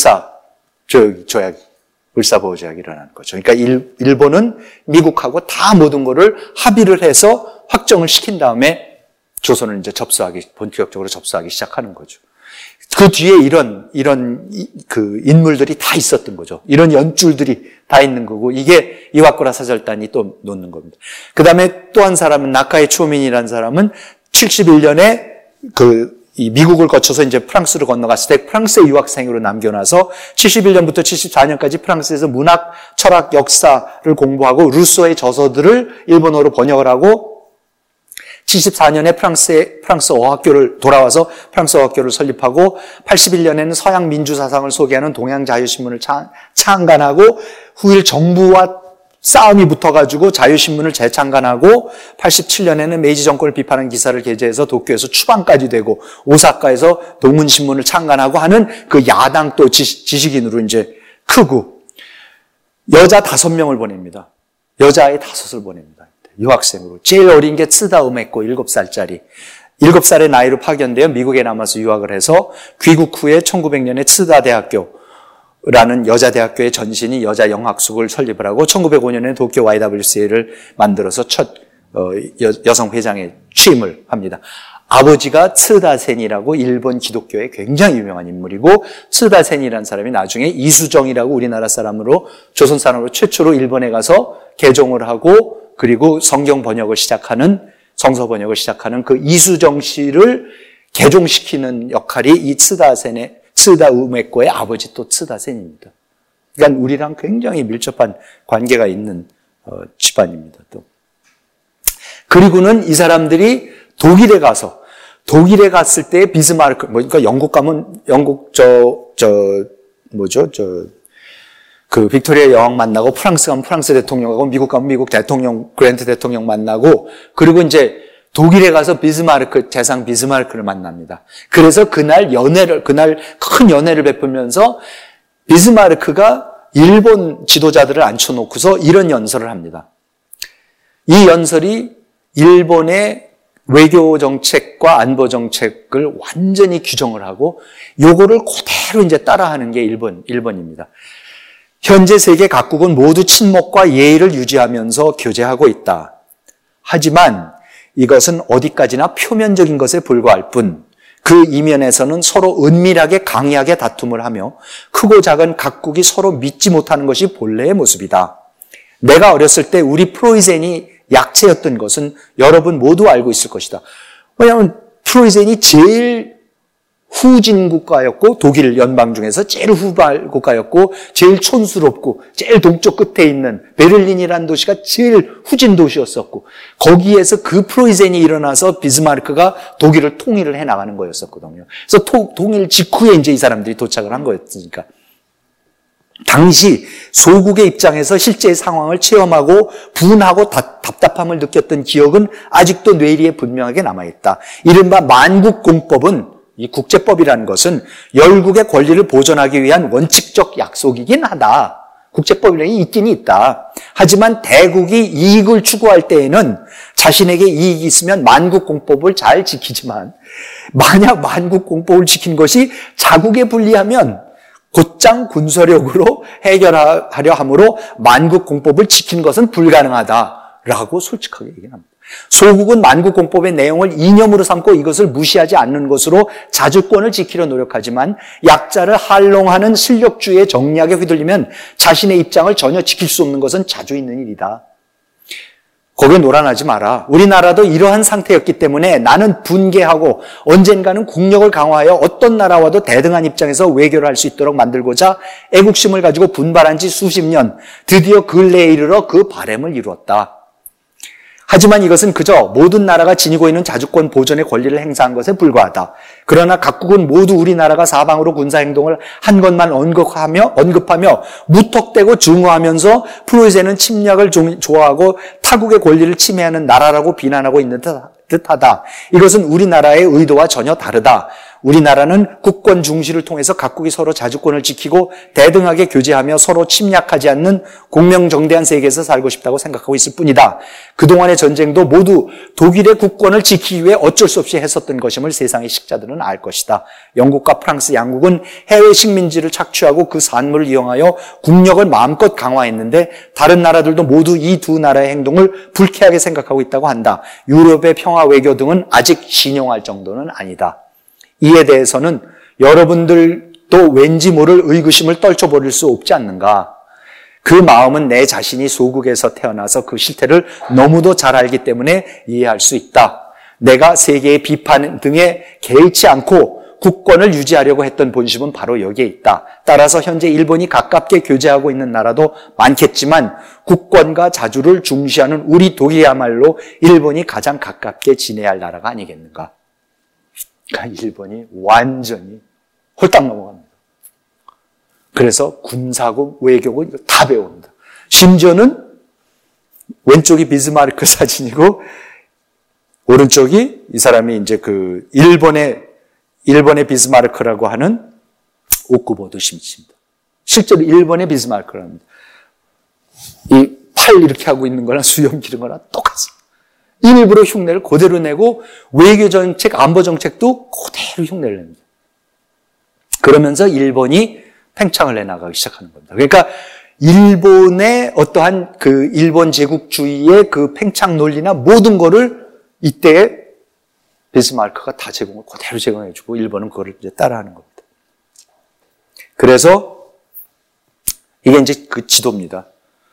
을사보호 조약이 일어나는 거죠. 그러니까 일본은 미국하고 다 모든 거를 합의를 해서 확정을 시킨 다음에 조선을 이제 본격적으로 접수하기 시작하는 거죠. 그 뒤에 이런 그 인물들이 다 있었던 거죠. 이런 연줄들이 다 있는 거고, 이게 이와꾸라 사절단이 또 놓는 겁니다. 그 다음에 또 한 사람은 나카이 초민이라는 사람은 71년에 이 미국을 거쳐서 이제 프랑스로 건너갔을 때 프랑스의 유학생으로 남겨놔서 71년부터 74년까지 프랑스에서 문학, 철학, 역사를 공부하고 루소의 저서들을 일본어로 번역을 하고 74년에 프랑스 어학교를 돌아와서 프랑스 어학교를 설립하고 81년에는 서양 민주사상을 소개하는 동양자유신문을 창간하고 후일 정부와 싸움이 붙어가지고 자유신문을 재창간하고 87년에는 메이지 정권을 비판하는 기사를 게재해서 도쿄에서 추방까지 되고 오사카에서 동문신문을 창간하고 하는 그 야당 또 지식인으로 이제 크고 여자 5명을 보냅니다. 여자아이 5을 보냅니다. 유학생으로. 제일 어린 게 츠다 우메코 7살짜리. 7살의 나이로 파견되어 미국에 남아서 유학을 해서 귀국 후에 1900년에 츠다 대학교라는 여자 대학교의 전신이 여자 영학숙을 설립을 하고 1905년에 도쿄 YWCA를 만들어서 첫 여성 회장에 취임을 합니다. 아버지가 츠다센이라고 일본 기독교의 굉장히 유명한 인물이고 츠다센이라는 사람이 나중에 이수정이라고 우리나라 사람으로 조선 사람으로 최초로 일본에 가서 개종을 하고 그리고 성경 번역을 시작하는 성서 번역을 시작하는 그 이수정 씨를 개종시키는 역할이 이 츠다 우메코의 아버지 또 츠다센입니다. 그러니까 우리랑 굉장히 밀접한 관계가 있는 집안입니다. 또 그리고는 이 사람들이 독일에 갔을 때 비스마르크, 그러니까 영국 가면 영국 그 빅토리아 여왕 만나고 프랑스 가면 프랑스 대통령하고 미국 가면 미국 대통령 그랜트 대통령 만나고 그리고 이제 독일에 가서 비스마르크 재상 비스마르크를 만납니다. 그래서 그날 큰 연회를 베풀면서 비스마르크가 일본 지도자들을 앉혀놓고서 이런 연설을 합니다. 이 연설이 일본의 외교 정책과 안보 정책을 완전히 규정을 하고 요거를 그대로 이제 따라하는 게 일본입니다. 현재 세계 각국은 모두 친목과 예의를 유지하면서 교제하고 있다. 하지만 이것은 어디까지나 표면적인 것에 불과할 뿐 그 이면에서는 서로 은밀하게 강하게 다툼을 하며 크고 작은 각국이 서로 믿지 못하는 것이 본래의 모습이다. 내가 어렸을 때 우리 프로이센이 약체였던 것은 여러분 모두 알고 있을 것이다. 왜냐하면 프로이센이 제일 후진 국가였고 독일 연방 중에서 제일 후발 국가였고 제일 촌스럽고 제일 동쪽 끝에 있는 베를린이라는 도시가 제일 후진 도시였었고 거기에서 그 프로이센이 일어나서 비스마르크가 독일을 통일을 해나가는 거였었거든요. 그래서 통일 직후에 이제 이 사람들이 도착을 한 거였으니까 당시 소국의 입장에서 실제의 상황을 체험하고 분하고 답답함을 느꼈던 기억은 아직도 뇌리에 분명하게 남아있다. 이른바 만국공법은 이 국제법이라는 것은 열국의 권리를 보존하기 위한 원칙적 약속이긴 하다. 국제법이라는 게 있긴 있다. 하지만 대국이 이익을 추구할 때에는 자신에게 이익이 있으면 만국공법을 잘 지키지만 만약 만국공법을 지킨 것이 자국에 불리하면 곧장 군사력으로 해결하려 하므로 만국공법을 지키는 것은 불가능하다라고 솔직하게 얘기합니다. 소국은 만국공법의 내용을 이념으로 삼고 이것을 무시하지 않는 것으로 자주권을 지키려 노력하지만 약자를 한롱하는 실력주의의 정략에 휘둘리면 자신의 입장을 전혀 지킬 수 없는 것은 자주 있는 일이다. 거기에 노란하지 마라. 우리나라도 이러한 상태였기 때문에 나는 분개하고 언젠가는 국력을 강화하여 어떤 나라와도 대등한 입장에서 외교를 할 수 있도록 만들고자 애국심을 가지고 분발한 지 수십 년, 드디어 근래에 이르러 그 바람을 이루었다. 하지만 이것은 그저 모든 나라가 지니고 있는 자주권 보존의 권리를 행사한 것에 불과하다. 그러나 각국은 모두 우리나라가 사방으로 군사행동을 한 것만 언급하며 무턱대고 증오하면서 프로이센은 침략을 좋아하고 타국의 권리를 침해하는 나라라고 비난하고 있는 듯하다. 이것은 우리나라의 의도와 전혀 다르다. 우리나라는 국권 중시를 통해서 각국이 서로 자주권을 지키고 대등하게 교제하며 서로 침략하지 않는 공명정대한 세계에서 살고 싶다고 생각하고 있을 뿐이다. 그동안의 전쟁도 모두 독일의 국권을 지키기 위해 어쩔 수 없이 했었던 것임을 세상의 식자들은 알 것이다. 영국과 프랑스 양국은 해외 식민지를 착취하고 그 산물을 이용하여 국력을 마음껏 강화했는데 다른 나라들도 모두 이 두 나라의 행동을 불쾌하게 생각하고 있다고 한다. 유럽의 평화 외교 등은 아직 신용할 정도는 아니다. 이에 대해서는 여러분들도 왠지 모를 의구심을 떨쳐버릴 수 없지 않는가. 그 마음은 내 자신이 소국에서 태어나서 그 실태를 너무도 잘 알기 때문에 이해할 수 있다. 내가 세계의 비판 등에 개의치 않고 국권을 유지하려고 했던 본심은 바로 여기에 있다. 따라서 현재 일본이 가깝게 교제하고 있는 나라도 많겠지만 국권과 자주를 중시하는 우리 독일이야말로 일본이 가장 가깝게 지내야 할 나라가 아니겠는가. 그러니까 일본이 완전히 홀딱 넘어갑니다. 그래서 군사국, 외교국 다 배웁니다. 심지어는 왼쪽이 비스마르크 사진이고 오른쪽이 이 사람이 이제 그 일본의 비스마르크라고 하는 오쿠보도 심치입니다. 실제로 일본의 비스마르크랍니다. 이 팔 이렇게 하고 있는 거나 수염 기른 거나 똑같습니다. 일부러 흉내를 그대로 내고 외교 정책, 안보 정책도 그대로 흉내를 냅니다. 그러면서 일본이 팽창을 해나가기 시작하는 겁니다. 그러니까 일본의 어떠한 그 일본 제국주의의 그 팽창 논리나 모든 거를 이때 비스마르크가 다 그대로 제공해주고 일본은 그거를 이제 따라하는 겁니다. 그래서 이게 이제 그 지도입니다.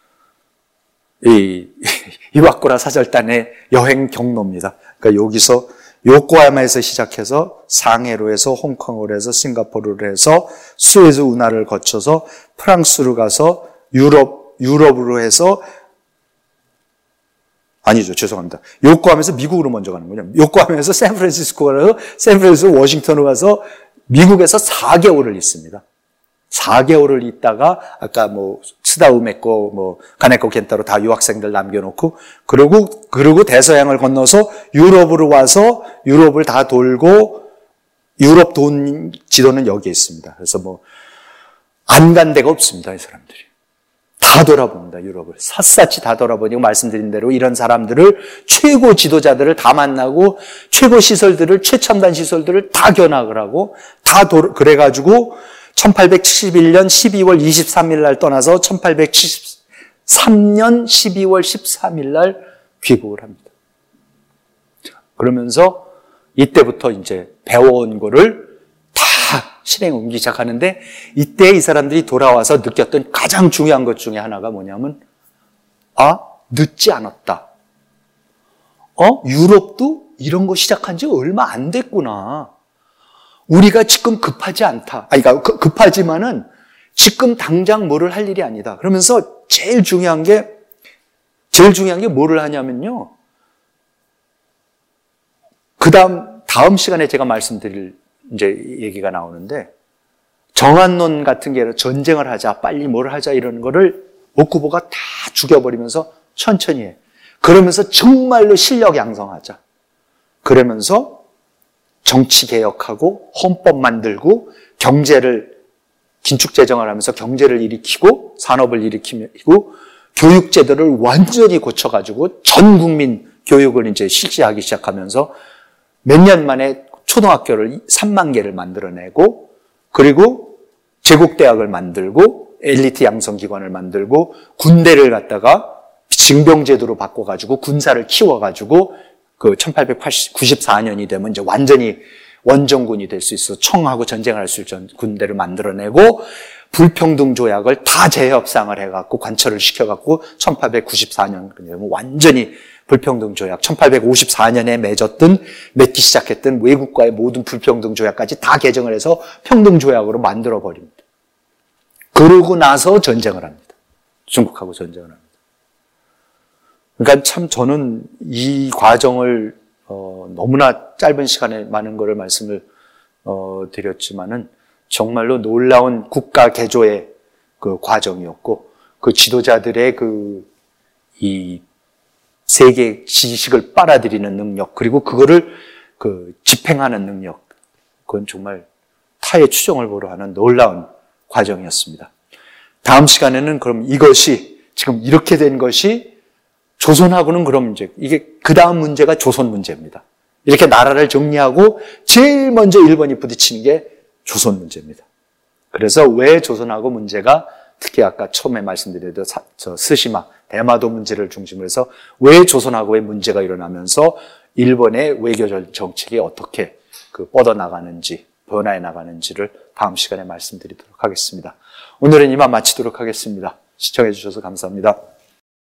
이 이와쿠라 사절단의 여행 경로입니다. 그러니까 여기서 요코하마에서 시작해서 상해로 해서 홍콩으로 해서 싱가포르로 해서 수에즈 운하를 거쳐서 프랑스로 가서 유럽으로 해서 아니죠. 죄송합니다. 요코하마에서 미국으로 먼저 가는 거죠. 요코하마에서 샌프란시스코로 가서 샌프란시스코 워싱턴으로 가서 미국에서 4개월을 있습니다. 4개월을 있다가 아까 뭐 스다우메코 뭐 가네코 켄타로 다 유학생들 남겨놓고 그리고 대서양을 건너서 유럽으로 와서 유럽을 다 돌고 유럽 돈 지도는 여기에 있습니다. 그래서 뭐 안 간 데가 없습니다. 이 사람들이 다 돌아봅니다. 유럽을 샅샅이 다 돌아보니까 말씀드린 대로 이런 사람들을 최고 지도자들을 다 만나고 최고 시설들을 최첨단 시설들을 다 견학을 하고 그래가지고 1871년 12월 23일 날 떠나서 1873년 12월 13일 날 귀국을 합니다. 그러면서 이때부터 이제 배워온 거를 다 실행에 옮기기 시작하는데 이때 이 사람들이 돌아와서 느꼈던 가장 중요한 것 중에 하나가 뭐냐면 늦지 않았다. 유럽도 이런 거 시작한 지 얼마 안 됐구나. 우리가 지금 급하지 않다. 그러니까 급하지만은 지금 당장 뭐를 할 일이 아니다. 그러면서 제일 중요한 게 뭐를 하냐면요. 다음 시간에 제가 말씀드릴 이제 얘기가 나오는데 정한론 같은 게 전쟁을 하자, 빨리 뭘 하자 이런 거를 오쿠보가 다 죽여버리면서 천천히 해. 그러면서 정말로 실력 양성하자. 그러면서 정치 개혁하고 헌법 만들고 경제를 긴축재정을 하면서 경제를 일으키고 산업을 일으키고 교육 제도를 완전히 고쳐가지고 전 국민 교육을 이제 실시하기 시작하면서 몇 년 만에 초등학교를 3만 개를 만들어내고 그리고 제국대학을 만들고 엘리트 양성기관을 만들고 군대를 갖다가 징병제도로 바꿔가지고 군사를 키워가지고 그 1894년이 되면 이제 완전히 원정군이 될 수 있어 청하고 전쟁을 할 수 있는 군대를 만들어내고 불평등 조약을 다 재협상을 해갖고 관철을 시켜갖고 1894년 완전히 불평등 조약 1854년에 맺기 시작했던 외국과의 모든 불평등 조약까지 다 개정을 해서 평등 조약으로 만들어 버립니다. 그러고 나서 전쟁을 합니다. 중국하고 전쟁을 합니다. 그러니까 참 저는 이 과정을 너무나 짧은 시간에 많은 거를 말씀을 드렸지만은 정말로 놀라운 국가 개조의 그 과정이었고 그 지도자들의 이 세계 지식을 빨아들이는 능력 그리고 그거를 집행하는 능력 그건 정말 타의 추종을 보러 하는 놀라운 과정이었습니다. 다음 시간에는 그럼 이것이 지금 이렇게 된 것이 조선하고는 그럼 이제 이게 그 다음 문제가 조선 문제입니다. 이렇게 나라를 정리하고 제일 먼저 일본이 부딪히는 게 조선 문제입니다. 그래서 왜 조선하고 문제가 특히 아까 처음에 말씀드렸던 스시마, 대마도 문제를 중심으로 해서 왜 조선하고의 문제가 일어나면서 일본의 외교 정책이 어떻게 뻗어나가는지, 변화해 나가는지를 다음 시간에 말씀드리도록 하겠습니다. 오늘은 이만 마치도록 하겠습니다. 시청해 주셔서 감사합니다.